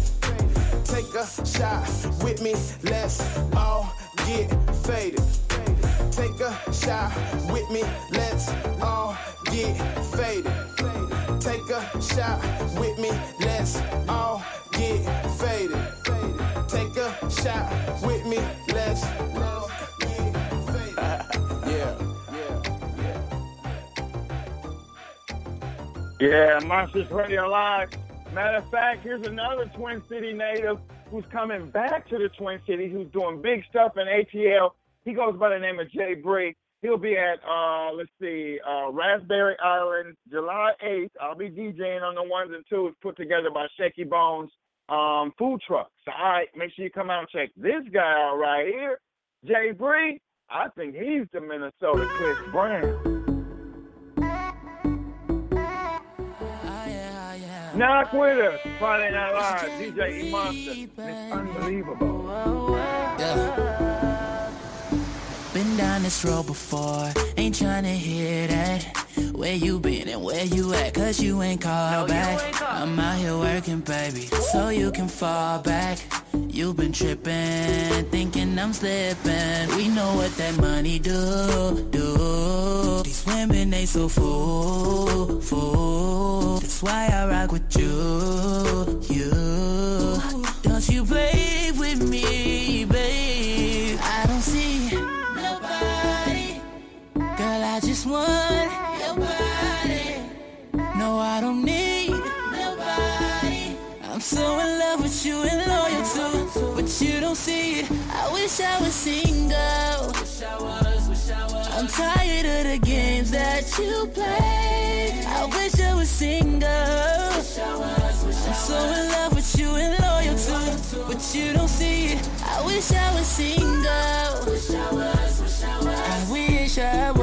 S5: Take a shot with me, let's all get faded. Take a shot with me, let's all get faded. Take a shot with me, let's all get faded. Take a shot with me, let's all get faded.
S3: Yeah, Monsters Radio Live. Matter of fact, here's another Twin City native who's coming back to the Twin Cities, who's doing big stuff in ATL. He goes by the name of Jay Bree. He'll be at, Raspberry Island, July 8th. I'll be DJing on the ones and twos put together by Shaky Bones food trucks. So, all right, make sure you come out and check this guy out right here. Jay Bree, I think he's the Minnesota Chris Brown. Knock with us, Friday Night Live, DJ E-Monster. It's unbelievable.
S8: Yeah. Been down this road before, ain't tryna hear that. Where you been and where you at, cause you ain't called back. I'm out here working, baby, so you can fall back. You been tripping, thinking I'm slipping. We know what that money do. These women, they so fool. That's why I rock with you. Don't you play with me, babe. I don't see nobody. Girl, I just want your body. No, I don't need nobody. I'm so in love with you and loyal too, but you don't see it. I wish I was single. I'm tired of the games that you play. I wish I was single. I'm so in love with you and loyal too, but you don't see it. I wish I was single. I wish I was. I wish I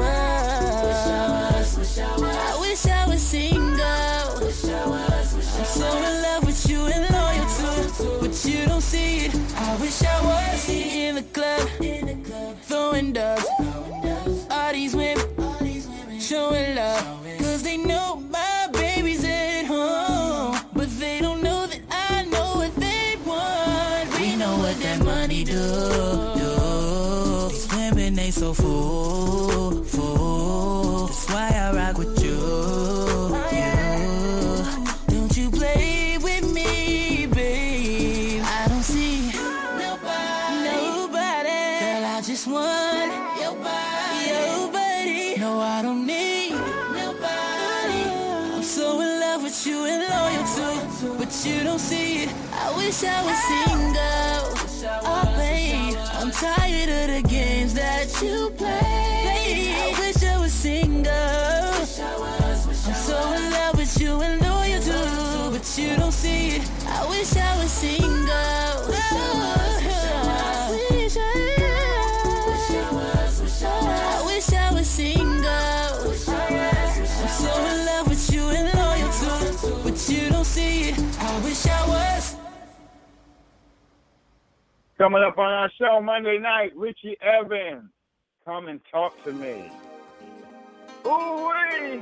S8: was single. I'm so in love with you and loyal too, but you don't see it. I wish I was in the club, throwing dubs. All these women showing love, cause they know my baby's at home, but they don't know that I know what they want. We know what that money do. These women, they so fool. That's why I rock with you. Don't you play with me, babe. I don't see nobody. Girl, I just want your body. No, I don't need nobody. I'm so in love with you and loyal too, but you don't see it. I wish I was single. Oh, babe, I'm tired of the games that you play. I wish I was single. I'm so in love with you and loyal too, but you don't see it. I wish I was single. I wish I was single. I'm so in love with you and loyal too, but you don't see it. I wish I was.
S3: Coming up on our show Monday night, Richie Evans. Come and talk to me. Ooh-wee!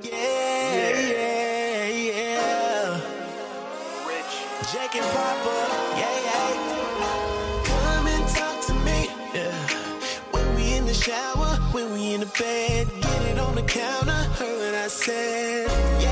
S6: Yeah. Rich. Jake and Papa, yeah. Come and talk to me. Yeah. When we in the shower, when we in the bed, get it on the counter, heard what I said. Yeah.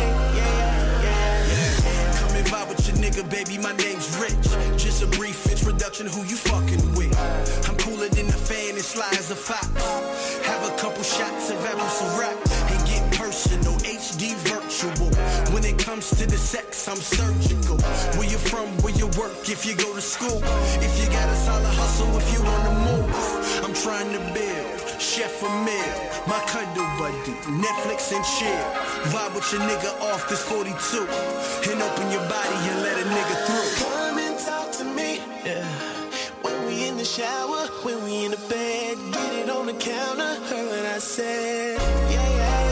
S5: Come and vibe with your nigga, baby, my name's Rich. Just a brief introduction, who you fucking with. I'm cooler than the fan and sly as a fox. Have a couple shots of Apple Ciroc and get personal, HD virtual. When it comes to the sex, I'm surgical. Where you from, where you work, if you go to school. If you got a solid hustle, if you on the move. I'm trying to build, chef a meal. My cuddle buddy, Netflix and chill. Vibe with your nigga off this 42. And open your body and let a nigga through.
S6: Come and talk to me. Yeah. When we in the shower, when we in the bed, get it on the counter, heard what I said. Yeah.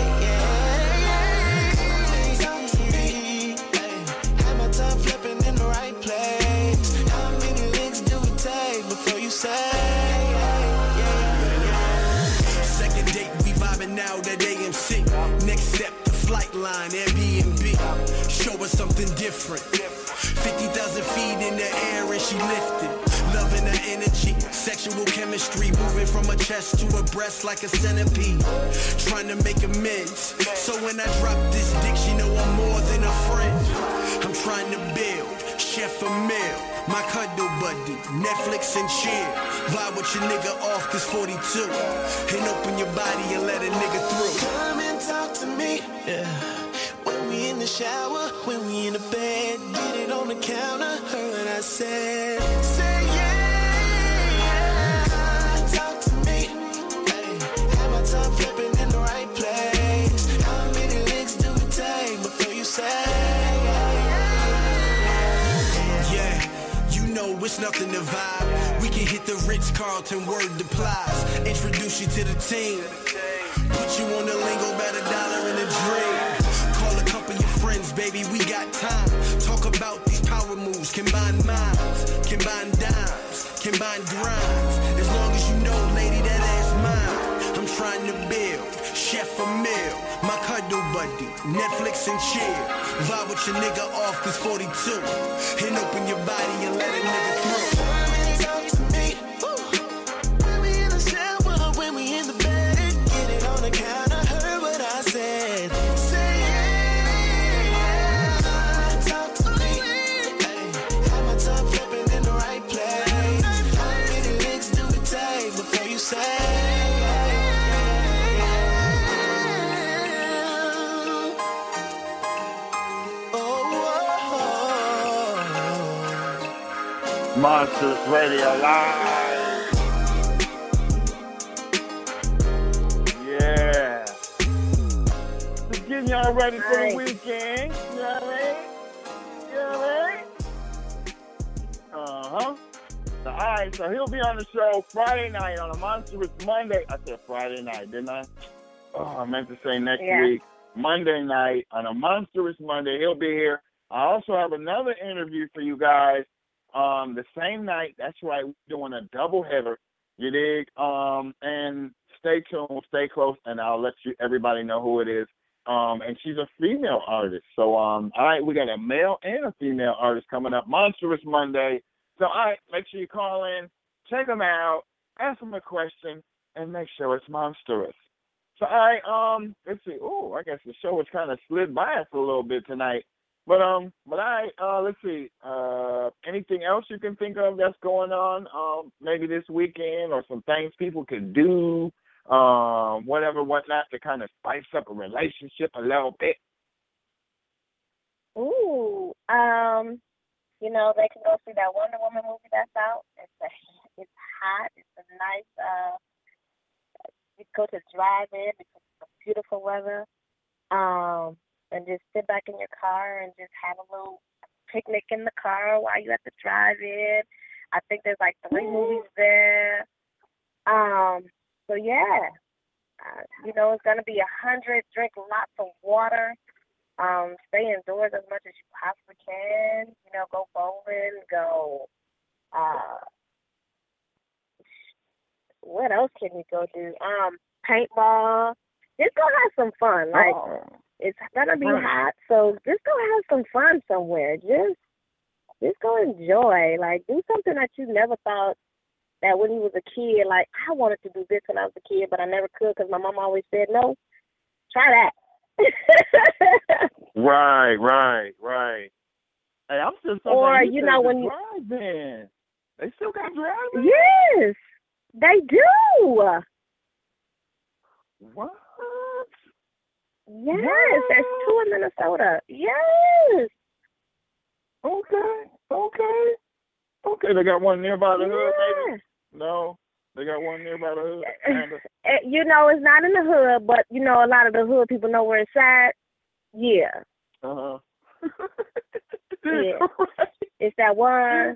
S6: Talk to me. Hey. Have my tongue flipping in the right place. How many licks do it take before you say?
S5: Second date, we vibing now at AMC. Next step, the flight line, Airbnb. Show us something different. 50,000 feet in the air and she lifted. Loving her energy, sexual chemistry. Moving from her chest to her breast like a centipede. Trying to make amends. So when I drop this dick, she know I'm more than a friend. I'm trying to build, chef a meal. My cuddle buddy, Netflix and chill. Vibe with your nigga off this 42. And open your body and let a nigga through.
S6: Come and talk to me. Yeah. When we in the shower, when we in the bed, get it on the counter, heard what I said. Say yeah. Talk to me. Hey. Have my tongue
S5: nothing to vibe. We can hit the Ritz-Carlton, word applies. Introduce you to the team. Put you on the lingo, about $1 in a drink. Call a couple of your friends, baby, we got time. Talk about these power moves, combine minds, combine dimes, combine grinds. As long as you know, lady, that ass mine. I'm trying to build, chef a meal, my cuddle buddy, Netflix and chill. Vibe with your nigga off, cause 42. And open your body and let a nigga through. Talk to me. When we in the shower, when we in the bed, get it on the counter, heard what I said. Say yeah, talk to me. Hey, have my tongue flipping in the right place. How many licks do it take before you say?
S3: Monsters Radio Live. Yeah. Just getting y'all ready for the weekend. You know what I mean? You know what I mean? So, all right, so he'll be on the show Friday night on a Monstrous Monday. I said Friday night, didn't I? Oh, I meant to say next week. Monday night on a Monstrous Monday. He'll be here. I also have another interview for you guys. The same night, that's right, we're doing a double header, you dig? And stay tuned, stay close, and I'll let everybody know who it is. And she's a female artist. So, all right, we got a male and a female artist coming up, Monstrous Monday. So, all right, make sure you call in, check them out, ask them a question, and make sure it's monstrous. So, all right, let's see. Oh, I guess the show has kind of slid by us a little bit tonight. But let's see. Anything else you can think of that's going on? Maybe this weekend, or some things people can do, whatnot, to kind of spice up a relationship a little bit.
S9: Ooh, you know, they can go see that Wonder Woman movie that's out. It's hot. It's a nice. You go to drive-in because it's beautiful weather. And just sit back in your car and just have a little picnic in the car while you're at the drive-in. I think there's like 3 movies there. So yeah, you know, it's gonna be 100. Drink lots of water. Stay indoors as much as you possibly can. You know, go bowling. Go. What else can you go do? Paintball. Just go have some fun. Like. It's gonna be hot, so just go have some fun somewhere. Just go enjoy. Like, do something that you never thought that when you was a kid. Like, I wanted to do this when I was a kid, but I never could because my mom always said no. Try that.
S3: Right. Hey, I'm still something.
S9: Or you know when you
S3: drive-in. They still got drive-in.
S9: Yes, they do.
S3: What?
S9: Yes, there's 2 in Minnesota. Yes.
S3: Okay. They got one nearby the hood, maybe? No, they got one nearby the hood.
S9: You know, it's not in the hood, but you know, a lot of the hood people know where it's at. Yeah. Yeah. It's that one.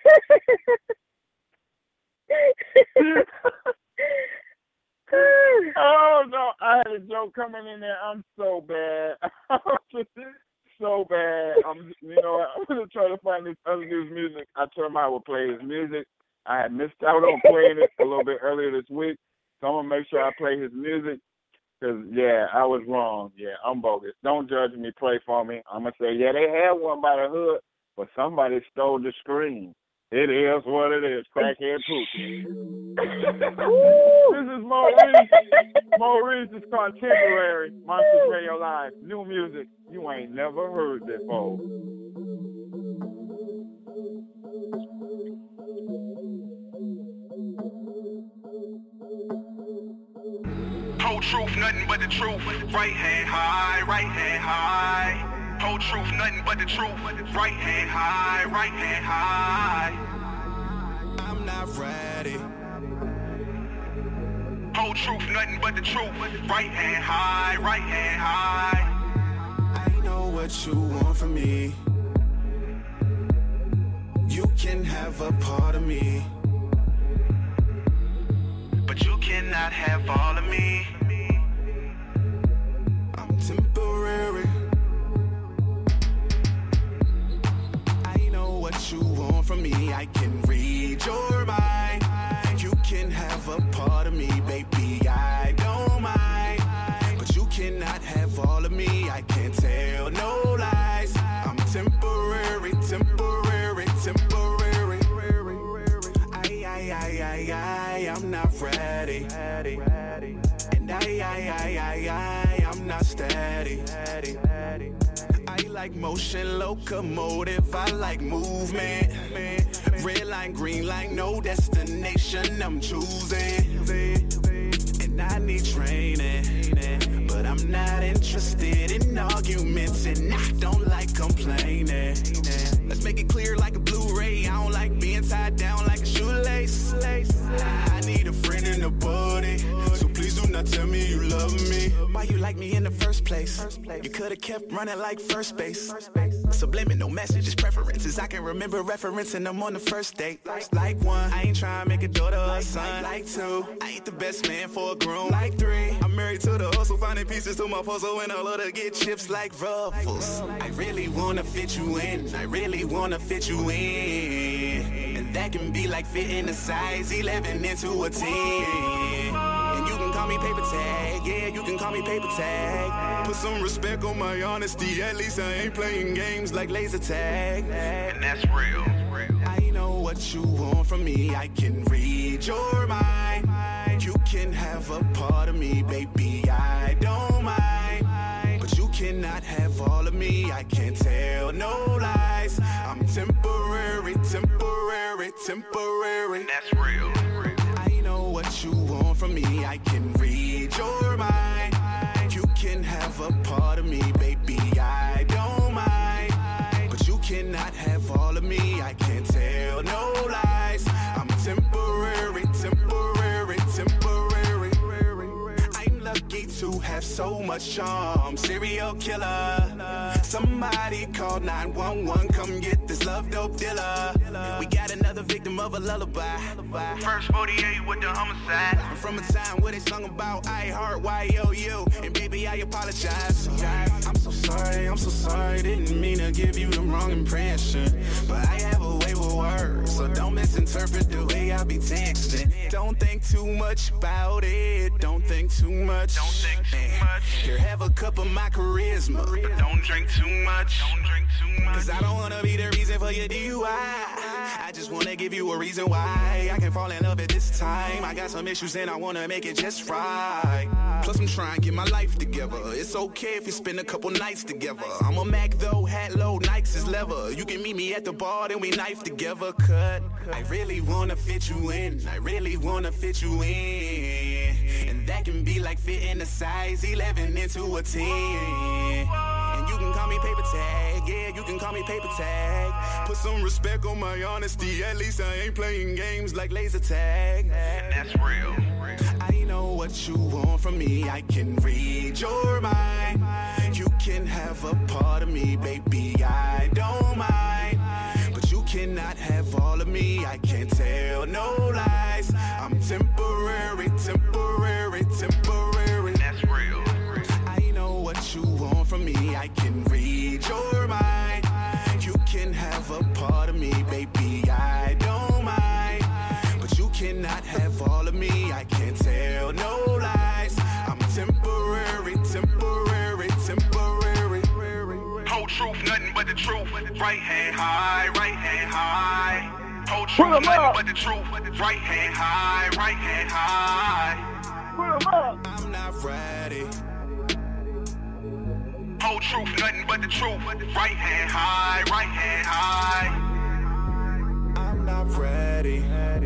S3: Oh no, I had a joke coming in there. I'm so bad. So bad. I'm gonna try to find this other dude's music. I told him I would play his music. I had missed out on playing it a little bit earlier this week, so I'm gonna make sure I play his music. Cause I was wrong. Yeah, I'm bogus. Don't judge me. Play for me. I'm gonna say, yeah, they had one by the hood, but somebody stole the screen. It is what it is. Crackhead Pookie. This is Maurice. Maurice is contemporary. Monsters Radio Live. New music you ain't never heard before.
S12: Whole truth, nothing but the truth. Right hand high, right hand high. Whole truth, nothing but the truth. Right hand high, right hand high.
S5: I'm not ready.
S12: Whole truth, nothing but the truth. Right hand high, right hand high.
S5: I know what you want from me. You can have a part of me,
S12: but you cannot have all of me.
S5: I'm temporary. I know what you want from me. I can read your mind. You can have a part of me, baby. I don't mind, but you cannot have all of me. I can't tell no lies. I'm temporary, temporary, temporary. I'm not ready. And I'm not steady. I like motion, locomotive. I like movement. Red line, green line, no destination. I'm choosing. And I need training, but I'm not interested in arguments, and I don't like complaining. Let's make it clear like a Blu-ray. I don't like being tied down like a shoelace. I need a friend in the body, so please do not tell me you love me. Why you like me in the first place? You could've kept running like first base. Subliminal messages, preferences. I can remember referencing them on the first date. Like one, I ain't trying to make a daughter or a son. Like two, I ain't the best man for a groom. Like three, I'm married to the hustle, finding pieces to my puzzle, and I love to get chips like Ruffles. I really wanna fit you in. I really wanna fit you in. And that can be like fitting a size 11 into a 10. And you can call me paper tag, yeah, you can call me paper tag. Put some respect on my honesty, at least I ain't playing games like laser tag.
S12: And that's real.
S5: I know what you want from me, I can read your mind. You can have a part of me, baby, I don't mind. But you cannot have all of me, I can't tell no lies. I'm temporary, temporary, temporary.
S12: And that's real.
S5: I know what you want from me, I can read your mind. You can have a part of me, baby, I don't mind. But you cannot have all of me, I can't tell no lies. I'm temporary, temporary, temporary. I'm lucky to have so much charm. Serial killer. Somebody call 911, come get this love dope dealer. We got another victim of a lullaby.
S12: First 48 with the homicide.
S5: I'm from a time where they sung about I heart YOU. And baby, I apologize. I'm so sorry, didn't mean to give you the wrong impression. But I have a way with words, so don't misinterpret the way I be texting. Don't think too much about it, don't think too much.
S12: Don't think too much.
S5: Here, have a cup of my charisma.
S12: But don't drink too much. Don't drink too much.
S5: Cause I don't wanna be the reason for your DUI. I just wanna give you a reason why I can fall in love at this time. I got some issues and I wanna make it just right. Plus I'm trying to get my life together. It's okay if we spend a couple nights together. I'm a Mac though, hat low, Nikes is leather. You can meet me at the bar, then we knife together. Cut. I really wanna fit you in. I really wanna fit you in. And that can be like fitting a size 11 into a 10. And you can call me paper tag, yeah, you can call me paper tag. Put some respect on my honesty, at least I ain't playing games like laser tag.
S12: And that's real.
S5: I know what you want from me, I can read your mind. You can have a part of me, baby, I don't mind. But you cannot have all of me, I can't tell no lies. I'm temporary, temporary, temporary.
S12: And that's real.
S5: I know what you want from me, I can read your mind. You can have a part of me, baby, I don't mind. But you cannot have all of me, I can't tell no lies. I'm temporary, temporary, temporary.
S12: Whole truth, nothing but the truth. Right hand high, right hand high. Whole truth, nothing but the truth. Right hand high, right hand high.
S5: I'm not ready.
S12: Whole truth, nothing but the truth. Right hand high, right hand high.
S5: I'm not ready.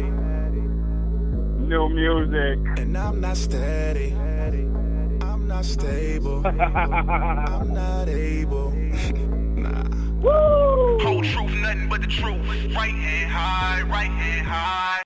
S3: New music.
S5: And I'm not steady. I'm not stable. I'm not able. Nah.
S3: Woo!
S12: Whole truth, nothing but the truth. Right hand high, right hand high.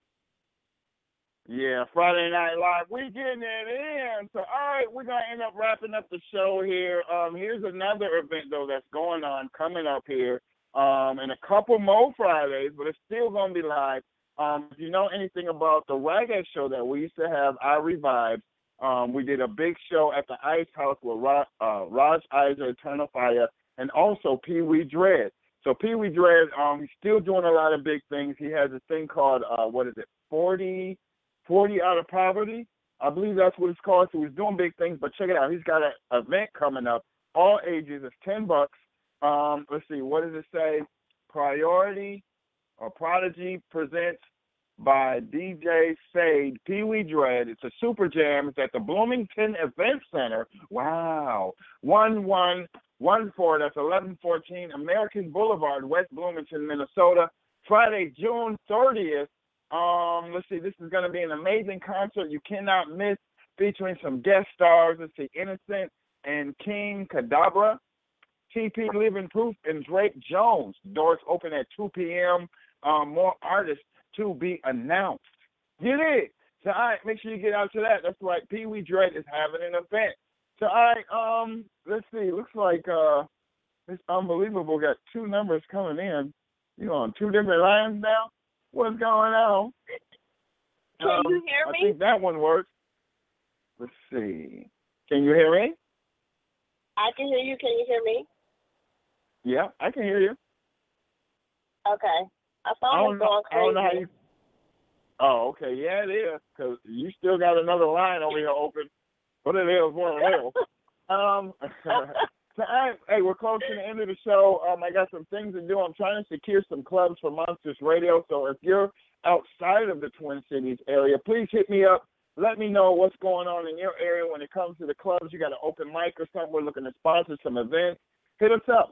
S3: Yeah, Friday Night Live. We getting it in. So, all right, we're going to end up wrapping up the show here. Here's another event, though, that's going on, coming up here. and a couple more Fridays, but it's still going to be live. If you know anything about the reggae show that we used to have, I Revived, we did a big show at the Ice House with Raj Iser, Eternal Fire, and also Pee Wee Dread. So Pee Wee Dread, he's still doing a lot of big things. He has a thing called, 40 Out of Poverty? I believe that's what it's called. So he's doing big things, but check it out. He's got an event coming up, all ages. It's $10. Let's see, what does it say? Prodigy presents by DJ Fade, Pee Wee Dread. It's a super jam. It's at the Bloomington Event Center. Wow. 1114, that's 1114 American Boulevard, West Bloomington, Minnesota. Friday, June 30th. Let's see, this is going to be an amazing concert you cannot miss, featuring some guest stars. Let's see, Innocent and King Kadabra, TP Living Proof, and Drake Jones. Doors open at 2 p.m. More artists to be announced. Get it? So, all right, make sure you get out to that. That's right, Pee Wee Dread is having an event. So, all right, let's see. Looks like it's unbelievable. Got two numbers coming in. You on two different lines now? What's going on?
S9: Can you hear me?
S3: I think that one works. Let's see. Can you hear me?
S9: I can hear you. Can you hear me?
S3: Yeah, I can hear you.
S9: Okay. My phone is going crazy.
S3: I don't know how you... Oh, okay. Yeah, it is, because you still got another line over here open. But it is one of those. So, hey, we're close to the end of the show. I got some things to do. I'm trying to secure some clubs for Monsters Radio. So if you're outside of the Twin Cities area, please hit me up. Let me know what's going on in your area when it comes to the clubs. You got an open mic or something. We're looking to sponsor some events. Hit us up,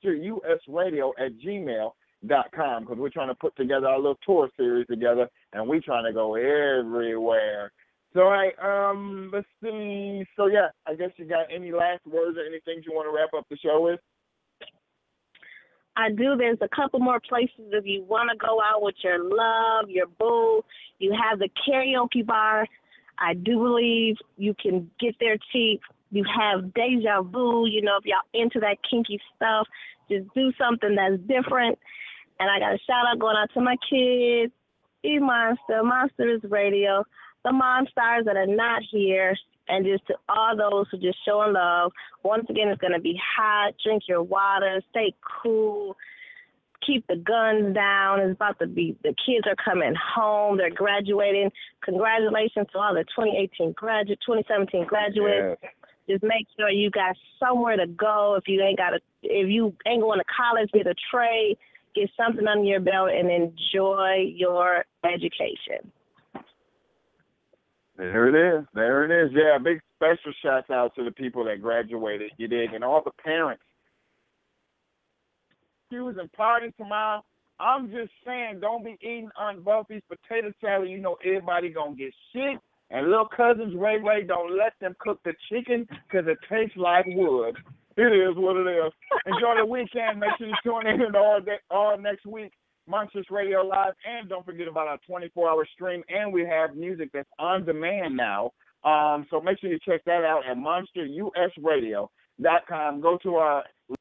S3: monsterusradio@gmail.com, because we're trying to put together our little tour series together, and we're trying to go everywhere. So, all right, let's see. So, yeah, I guess you got any last words or anything you want to wrap up the show with?
S9: I do. There's a couple more places if you want to go out with your love, your boo. You have the karaoke bar. I do believe you can get there cheap. You have Deja Vu. You know, if y'all into that kinky stuff, just do something that's different. And I got a shout-out going out to my kids, E-Monster, Monsters Radio, the Monstars that are not here, and just to all those who just showing love. Once again, it's going to be hot. Drink your water. Stay cool. Keep the guns down. It's about to be, the kids are coming home. They're graduating. Congratulations to all the 2017 graduates.
S3: Yeah.
S9: Just make sure you got somewhere to go. If you ain't going to college, get a trade, get something under your belt, and enjoy your education.
S3: There it is. Yeah, big special shout out to the people that graduated, you dig, and all the parents. Excuse and pardon tomorrow. I'm just saying, don't be eating Aunt Buffy's potato salad. You know everybody gonna get sick. And little cousins Ray, don't let them cook the chicken because it tastes like wood. It is what it is. Enjoy the weekend. Make sure you tune in all next week. Monsters Radio Live, and don't forget about our 24-hour stream, and we have music that's on demand now. So make sure you check that out at monsterusradio.com. Go to our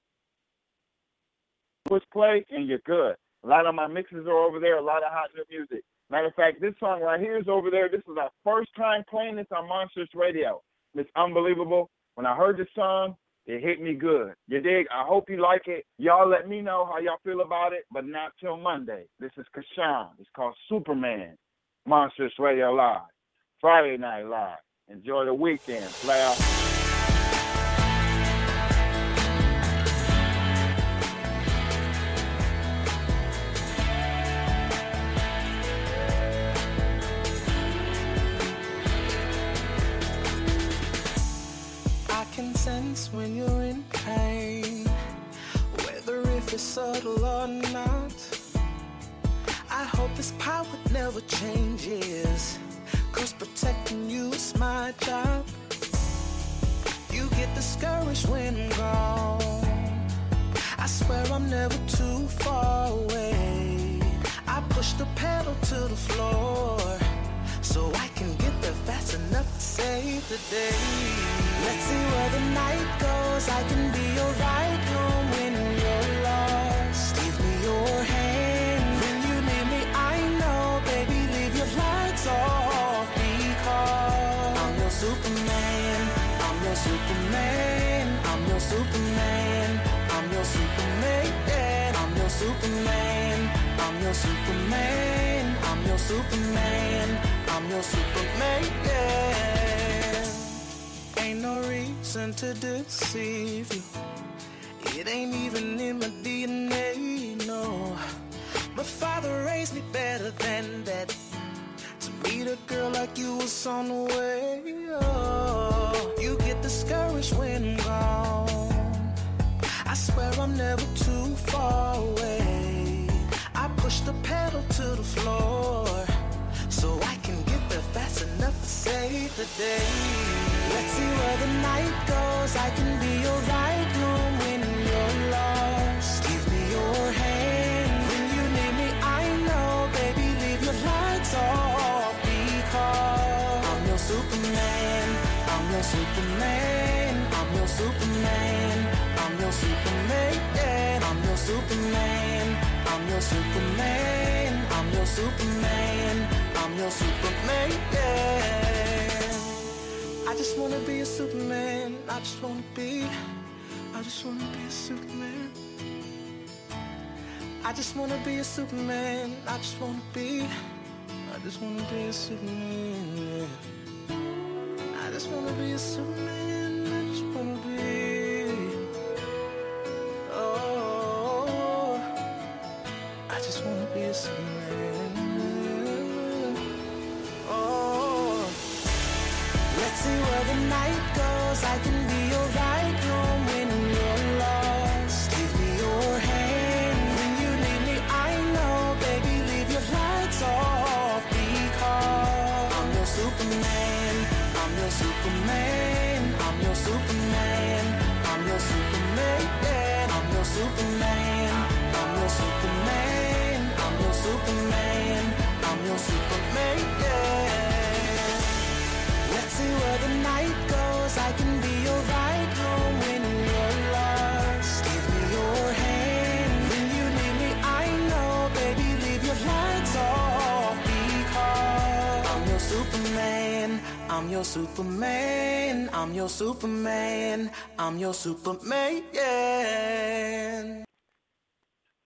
S3: push play, and you're good. A lot of my mixes are over there, a lot of hot new music. Matter of fact, this song right here is over there. This is our first time playing this on Monsters Radio. It's unbelievable. When I heard this song, it hit me good. You dig? I hope you like it. Y'all let me know how y'all feel about it, but not till Monday. This is Kashawn. It's called Superman. Monsters Radio Live. Friday Night Live. Enjoy the weekend, player.
S13: Sense when you're in pain, whether if it's subtle or not. I hope this power never changes, 'cause protecting you is my job. You get discouraged when I'm gone. I swear I'm never too far away. I push the pedal to the floor so I can get there fast enough to save the day. Let's see where the night goes. I can be your right home when you're lost. Give your Superman. I'm your Superman. I'm your Superman. I'm your Superman. I'm your Superman. I'm your Superman. I'm your Superman. Ain't no reason to deceive you. It ain't even in my DNA, no. My father raised me better than that. To meet a girl like you was on the way. Oh, you get discouraged when I'm gone. I swear I'm never too far away. I push the pedal to the floor so I can get there fast enough to save the day. Let's see where the night goes. I can be your right room when you're lost. Give me your hand when you need me. I know, baby, leave your lights off because I'm your Superman. I'm your Superman. I'm your Superman. I'm your Superman. I'm your Superman. I'm your Superman. I'm your Superman. I'm your Superman. I just wanna be a Superman. I just wanna be a Superman. I just wanna be a Superman. I just wanna be a Superman. I just wanna be a Superman. I just wanna be. Oh, I just wanna be a Superman. Oh, let's see where the night goes. I can be your right room when you're lost. Give me your hand when you need me. I know, baby, leave your lights off because I'm your Superman. I'm your Superman. I'm your Superman. I'm your Superman. I'm your Superman. I'm your Superman. I'm your Superman. I'm your Superman. Let's see where the night goes. I can be your right room when you're lost. Give me your hand when you need me. I know, baby, leave your lights off because I'm your Superman. I'm your Superman. I'm your Superman. I'm your Superman.